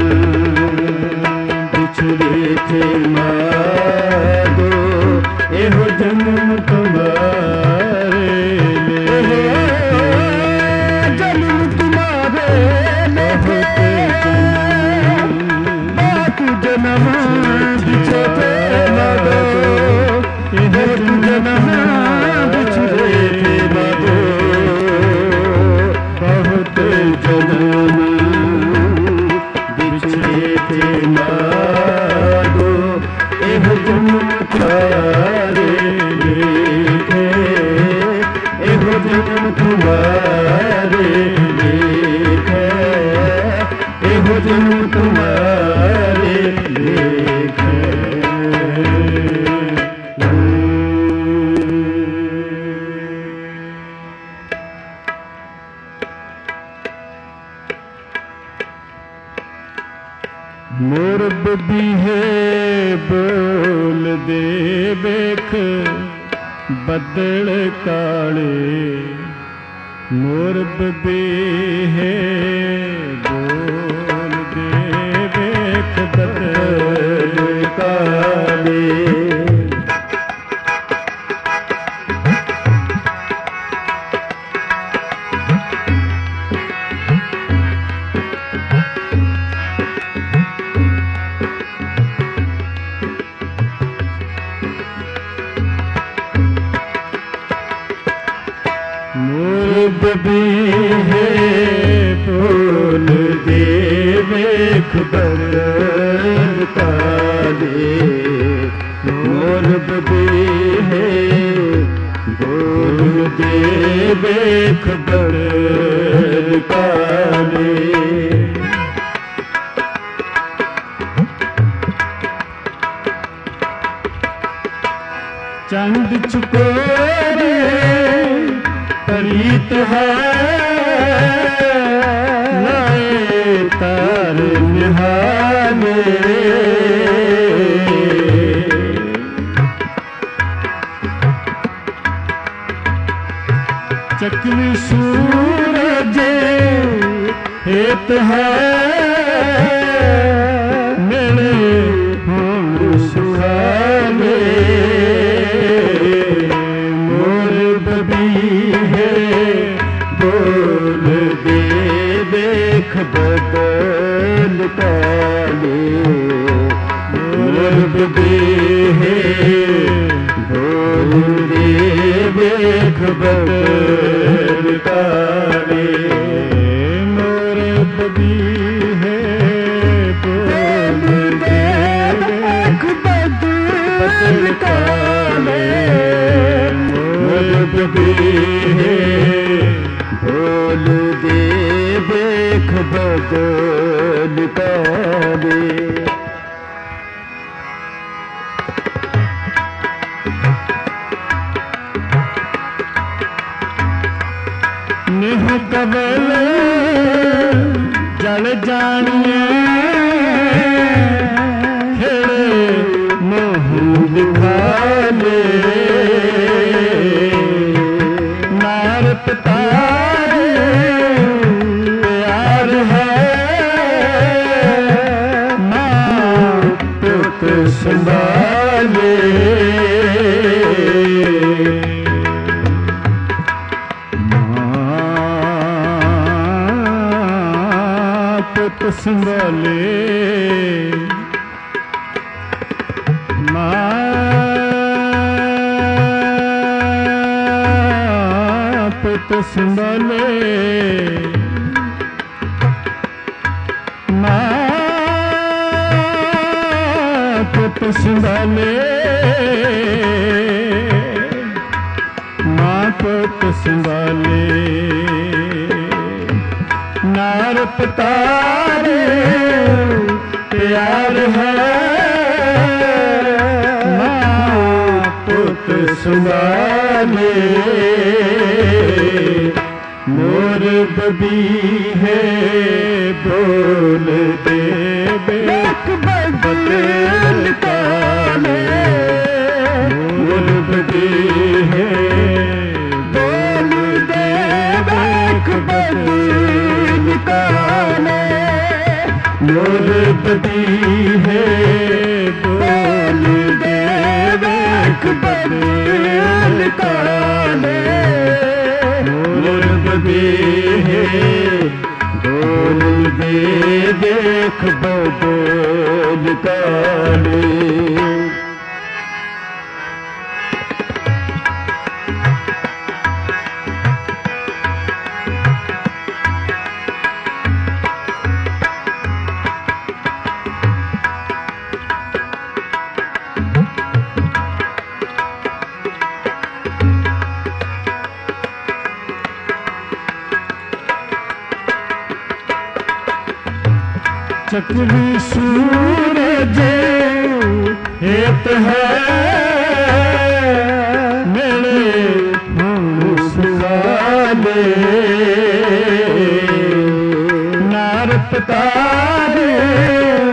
बिछड़े थे मादो एहो जन्म तुम्हारे लिए जन्म तुम्हारे बहुत जन्म बिछड़े मादो एहो जन्म बिछड़े थे मादो बहुत जन्म बिछड़े थे मादो एहो जन्म तुम्हारे लिए एहो जन्म तुम्हारे लिए एहो जन्म तुम्हारे लिए मोर बबी है बोल दे बेख बदल काले मोर बबीहे बोल दे वेख बदल काले। बबीहे बोल दे वेख बदल काले मोर बबीहे बोल दे वेख बदल काले। चंद चुकोरे प्रीत है नए तार निहाले। चकवी सूरज हेत है मेरे हों सुहाले। मोर बबीहे बोल दे देख बदल काले मोर बबीहे बोल दे देख बदल काले। मोर बबीहे बोल दे देख बदल काले मोर बबीहे बोल दे देख बदल काले। नेह कबल जल जानिए खेड़े मोह दिखाले। नार पितार प्यार है माँ पुत संभाले। पुत संभाले माँ पुत संभाले। माँ पुत संभाले माँ पुत संभाले। नार पितार प्यार है माँ पुत संभाले। मोर बबीहे बोल दे वेख बदल काले मोर बबीहे बोल दे वेख बदल काले। मोर बबीहे बोल दे वेख बदल काले मोर बबीहे बोल दे देख बदल काले। चकवी सूरज हेत है मेरे हों सुहाले। नार पितार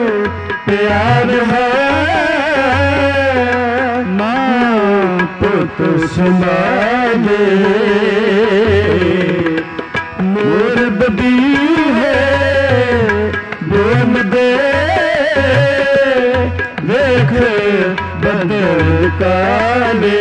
प्यार है माँ पुत तो संभाले मोर बदी है बोल दे देख बदल काले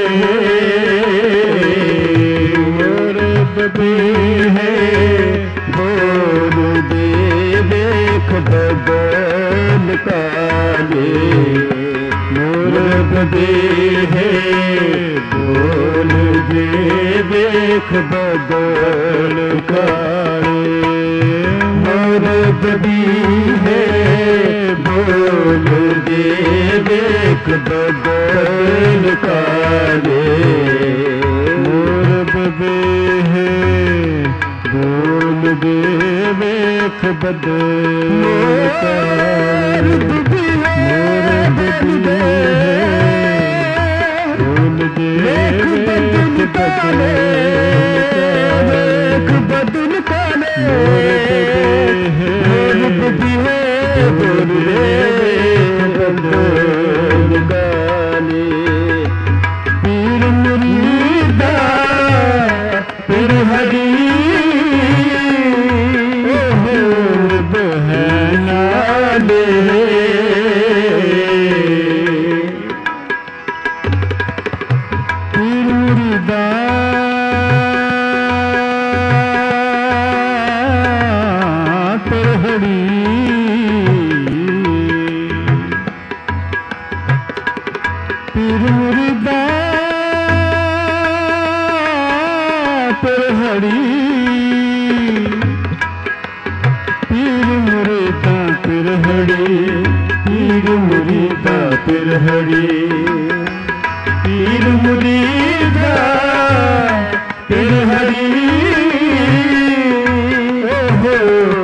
मोर बदी है बोल दे देख बदल काले मोर बदी है बोल दे देख बदल काले मोर बदी है बोल दे देख बदल काले मोर बदी है बोल दे देख बदल काले मोर बदी है बोल दे देख बदल काले मोर बदी है बोल दे बदल काले पीर मुरीदा पीर हरी बहनाले पीर मुरीदा पीर हरी पीर मुरीदा पीर हरी पीर मुरीदा पीर हरी पीर मुरीदा पीर हरी पीर मुरीदा पीर हरी ओहो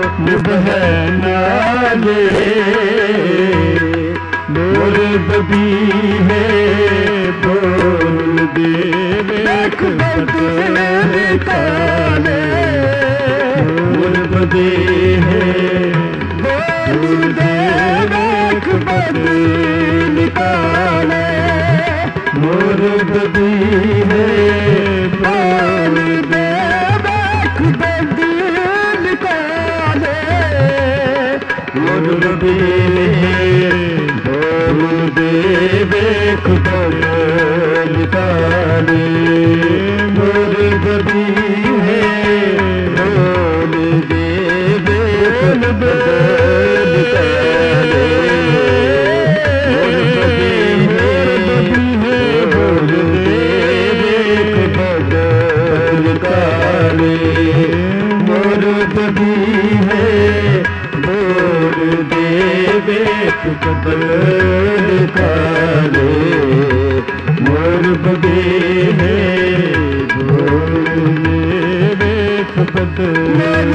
बहनाले मोर बदी है बोल दे देख बदल काले मोर बदी है बोल दे देख बदल काले मोर बदी है बोल दे देख बदल काले मोर बदी है बोल दे देख बदल काले मोर बदी है बोल दे देख बदल काले मोर बदी है बोल दे देख बदल काले मोर बदी है बोल दे देख बदल काले मोर बदी है बोल दे देख बदल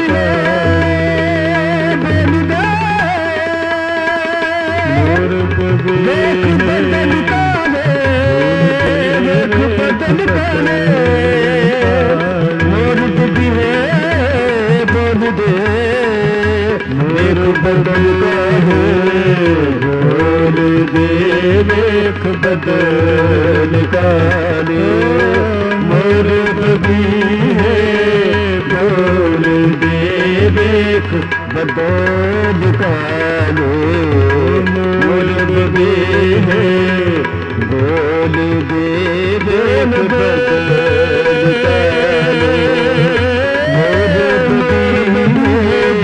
मोर बदी बदल काले देख बदल काले मोर बदी है बोल दे देख बदल काले बोल दे देख बदल काले मोर बदी है बोल दे देख बदल काले मोर बदी है बोल दे देख बदल काले मोर बदी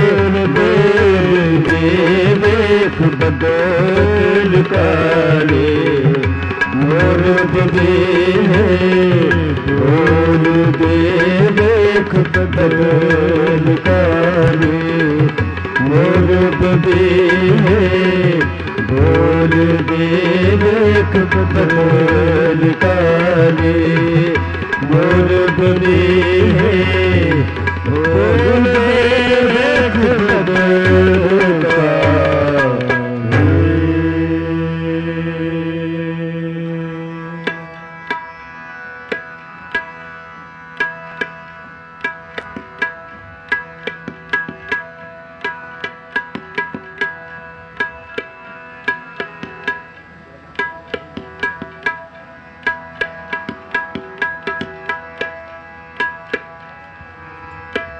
देख बदल काले मोर बदी है बोल दे देख बदल काले मोर बदी है बोल दे देख बदल काले मोर बदी है बोल दे देख बदल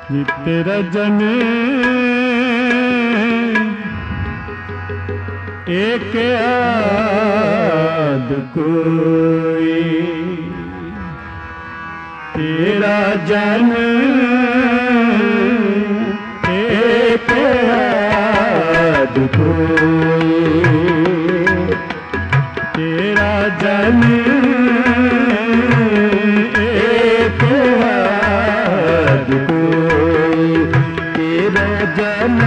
जिते रजन एक आद कोई तेरा जन एक आद कोई तेरा जन एक आद कोई तेरा जन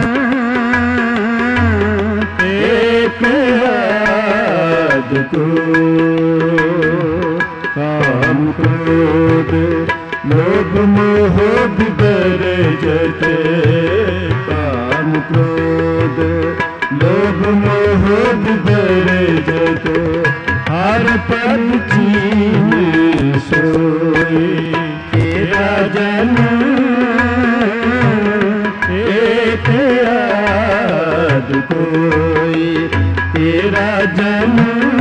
एक आद कोई काम क्रोध लोभ मोह बिगर जते काम क्रोध लोभ मोह बिगर जते हर पद चीन सोई तेरा जन एक आद कोई तेरा जन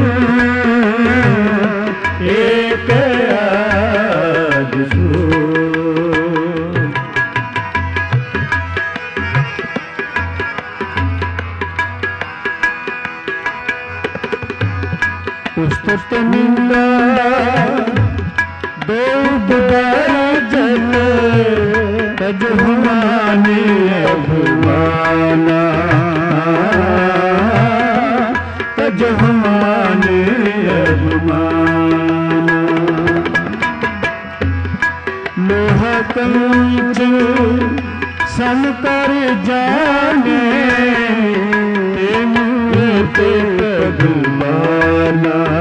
एक आद पुस्तक निंदा दूध जन तज हुमाने अभिमाना तज हुमाने अभिमाना लोह कंच सन कर जाने ते भगवाना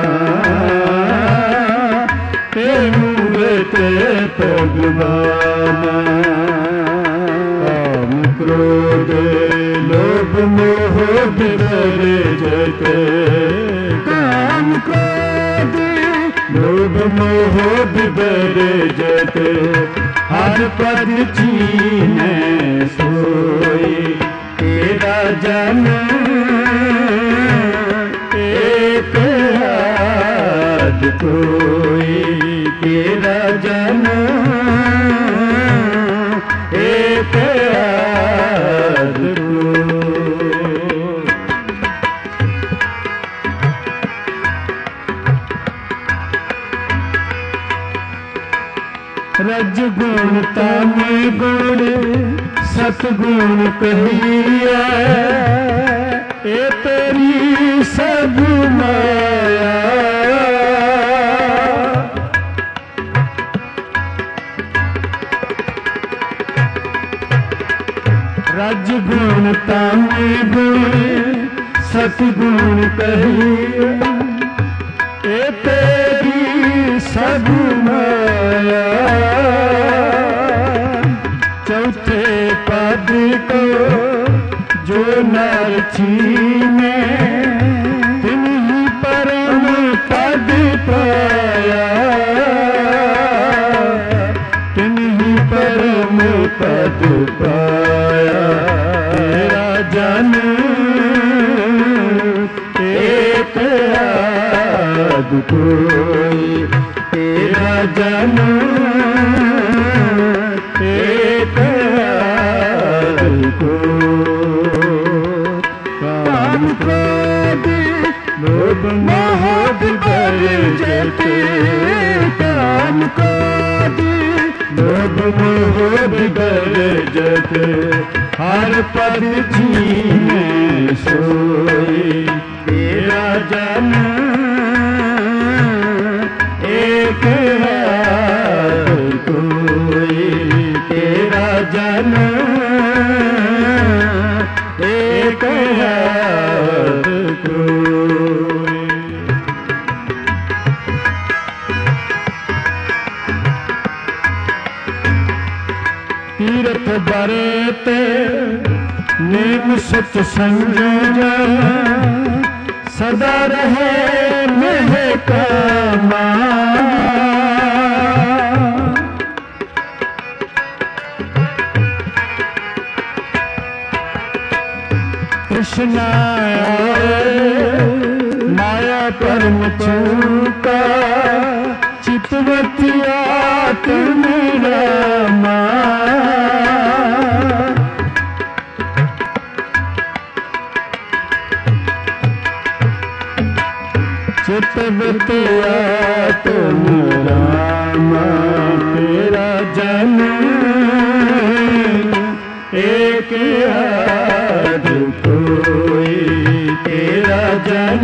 ते मूर्ते भगवाना काम क्रोध लोभ मोह बिगर जते काम क्रोध लोभ मोह बिगर जते हर पद चीने सोई तेरा जन एक आद कोई तेरा जन एक आद रज गुण तामे गुण सतगुण कहिया ए तेरी सब माया रज गुण तामे गुण सतगुण कहिया ए तेरी सब माया चौथे पद को जो नर छीने तिन्हीं परम पद पाया तिन्हीं परम पद पाया तेरा जन एक आद कोई तेरा जन एक आद कोई काम क्रोध लोभ मोह बिगर जते काम क्रोध लोभ मोह बिगर जते हर पद चीने सोई तेरा जन एक आद कोई तेरा जन एक आद कोई तीर्थ बरते नेम सच संजोजा सदा रहे महकामा कृष्णा माया परम चूका चितवतिया तुम रामा एक आत्म राम तेरा जन, एक आद कोई तेरा जन,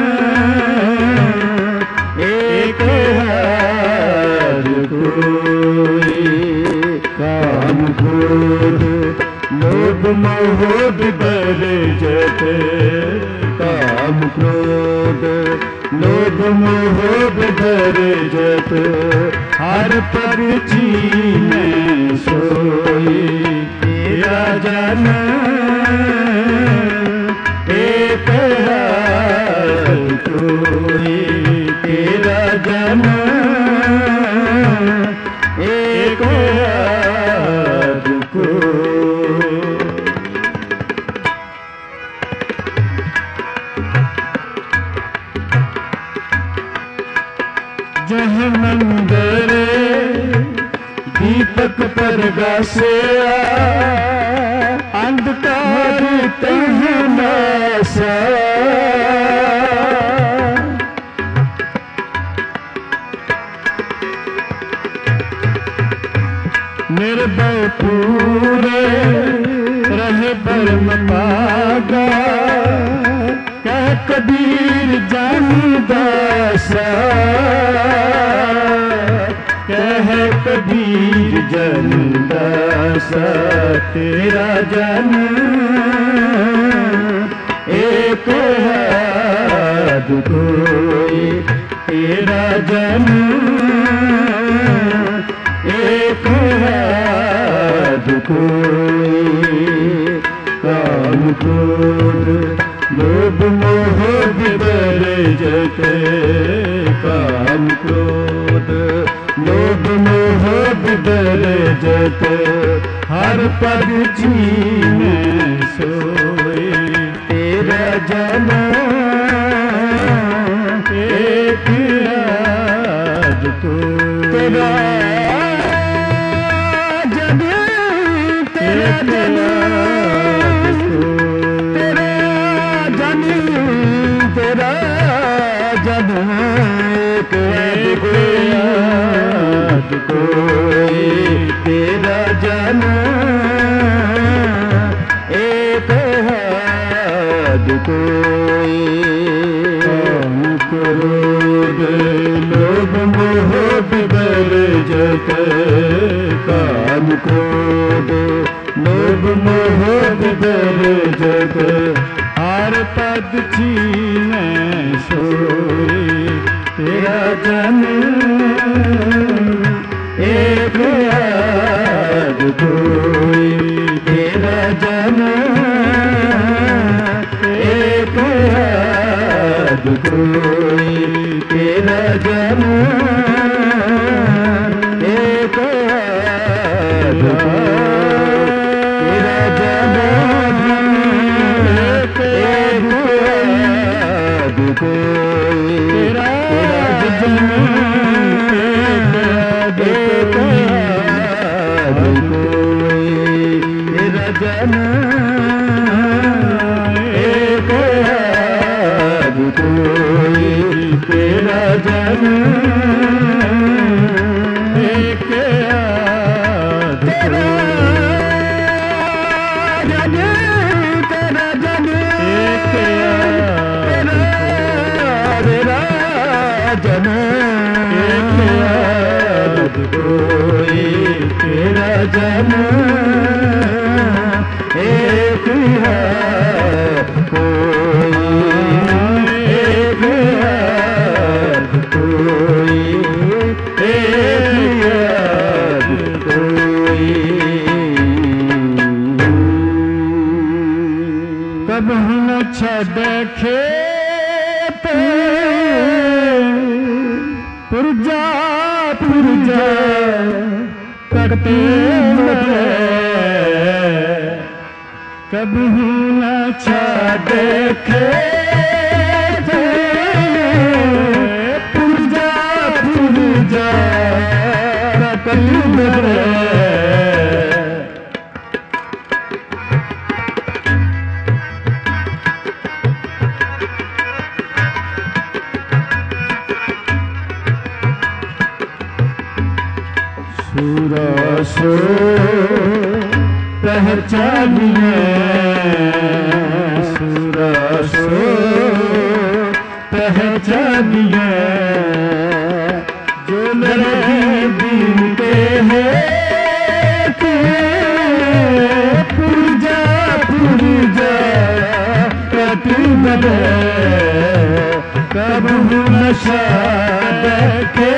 एक आद कोई। काम क्रोध लोभ मोह विवर्जित, काम क्रोध लोभ मोह विवर्जित, हर पग चीने सोई तेरा जन, एक आद कोई तेरा जन, एक आद कोई। जह मंदिर दीपक परगासे, अंधकार तह नासा, निर्भय पूरे रहे परम पागा, कह कबीर जन दासा, कह कबीर जन दासा तेरा जन, एक आद कोई तेरा जन, एक आद कोई। काम क्रोध लोभ मोह विवर्जित, काम क्रोध लोभ मोह विवर्जित, हर पग चीने सोई तेरा जन, एक आद कोई तेरा जन, तेरा जन, तेरा जन, तेरा जन, एक आद कोई तेरा जन, एक आद कोई। काम क्रोध लोभ मोह विवर्जित, काम क्रोध लोभ मोह विवर्जित, हर पद चीने सोई तेरा जन, एक आद कोई तेरा जन, एक आद कोई तेरा जन, एक आद तेरा जन, एक आद कोई तेरा जन, एक आद कोई तेरा जन, एक आद कोई तेरा जन, एक आद तेरा जन, तेरा जन, एक आद तेरा जन, एक आद कोई तेरा जन, एक आद कोई, एक आद कोई, एक आद कोई। कबहु न छड़ खेत पुरजा पुरजा करते मरे, कबहु न छड़ खेत पुरजा पुरजा करते मरे। पहचानिए सुरासो पहचानिए जो लड़की बीनते हैं पुरजा पुरजा कट बदे कब नशा देखे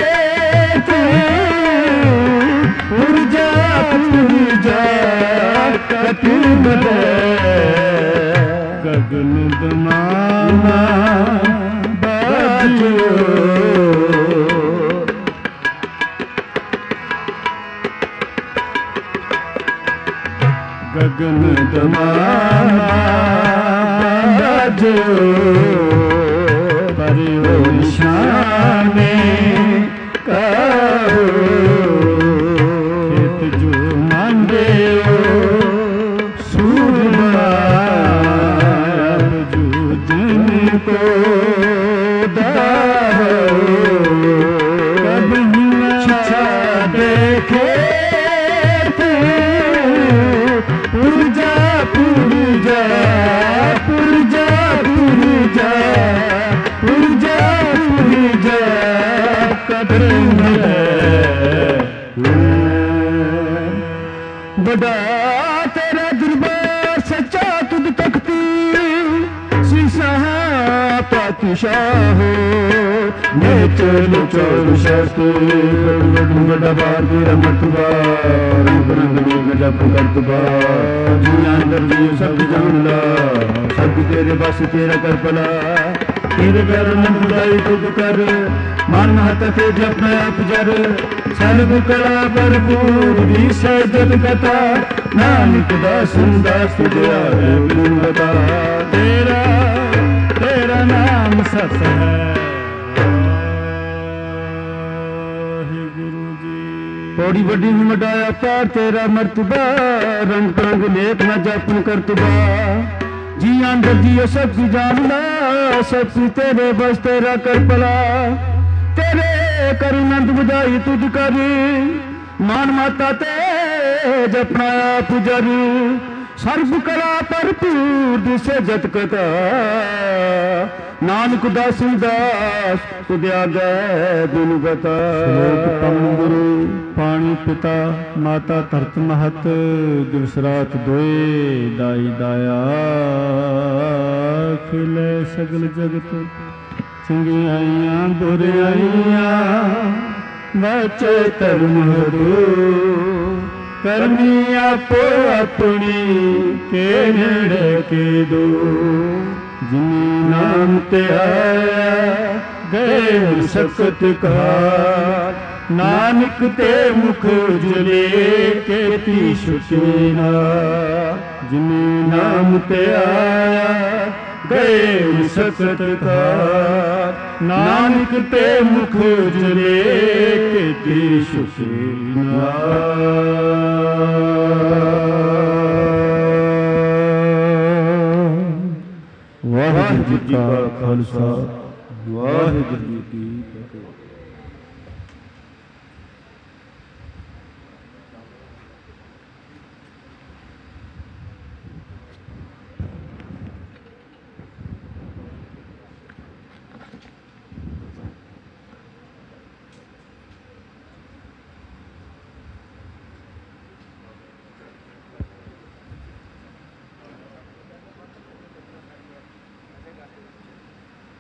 पुरजा पुरजा कट बदे गगन दमाना बाजो गगन दमाना बाजो परियो निशाने कहो खेत जो मांगे हो सूरमा जो जिनको दाहो कभी अच्छा देखे पुरजा पुरजा पुरजा पुरजा पुरजा पुरजा कदर बड़ा तेरा दरबार सच्चा तुझ तकती शीशा पातशाह मैं चलो चलो शास्त्र बड़ा बार तेरा मतबा रंग रंग में गजब करतबा दुनिया अंदर भी सब जानला सब तेरे बस तेरा कर पला तेरे पैर में खुदाई खुद कर मन हथ से जपना आप जर सर्व कला भरपूर भी सजद कथा नानक दास दास तुझे है गुणवता तेरा तेरा नाम सत है थोड़ी बड़ी मडाया पार तेरा मर्तबा रंग परंग लेख न जपन करतबा जी अंदर जियो सब की जानना सब की तेरे बस तेरा कर पला तेरे करुणंद बुझाई तुझ कर मान माता ते जपना पुजर सर्व कला भरपूर दिसे जत कथा नानक दास दास तुझ्या गए दिन बता गुरु पानी पिता माता धरत महत दिवस रात दोए दाई दाया खिले सगल जगत चंगियाइयां बुराइयां बचे धर्म हरू करनी आपो अपनी के नेड़े के दो जिनी नाम ते आया गए सकत का नानक ते मुख उजले केती छुटीना जिनी नाम ते आया गए सकत का नानक ते मुख उजले केती छुटीना। वाहिगुरू जी का खालसा वाहिगुरू जी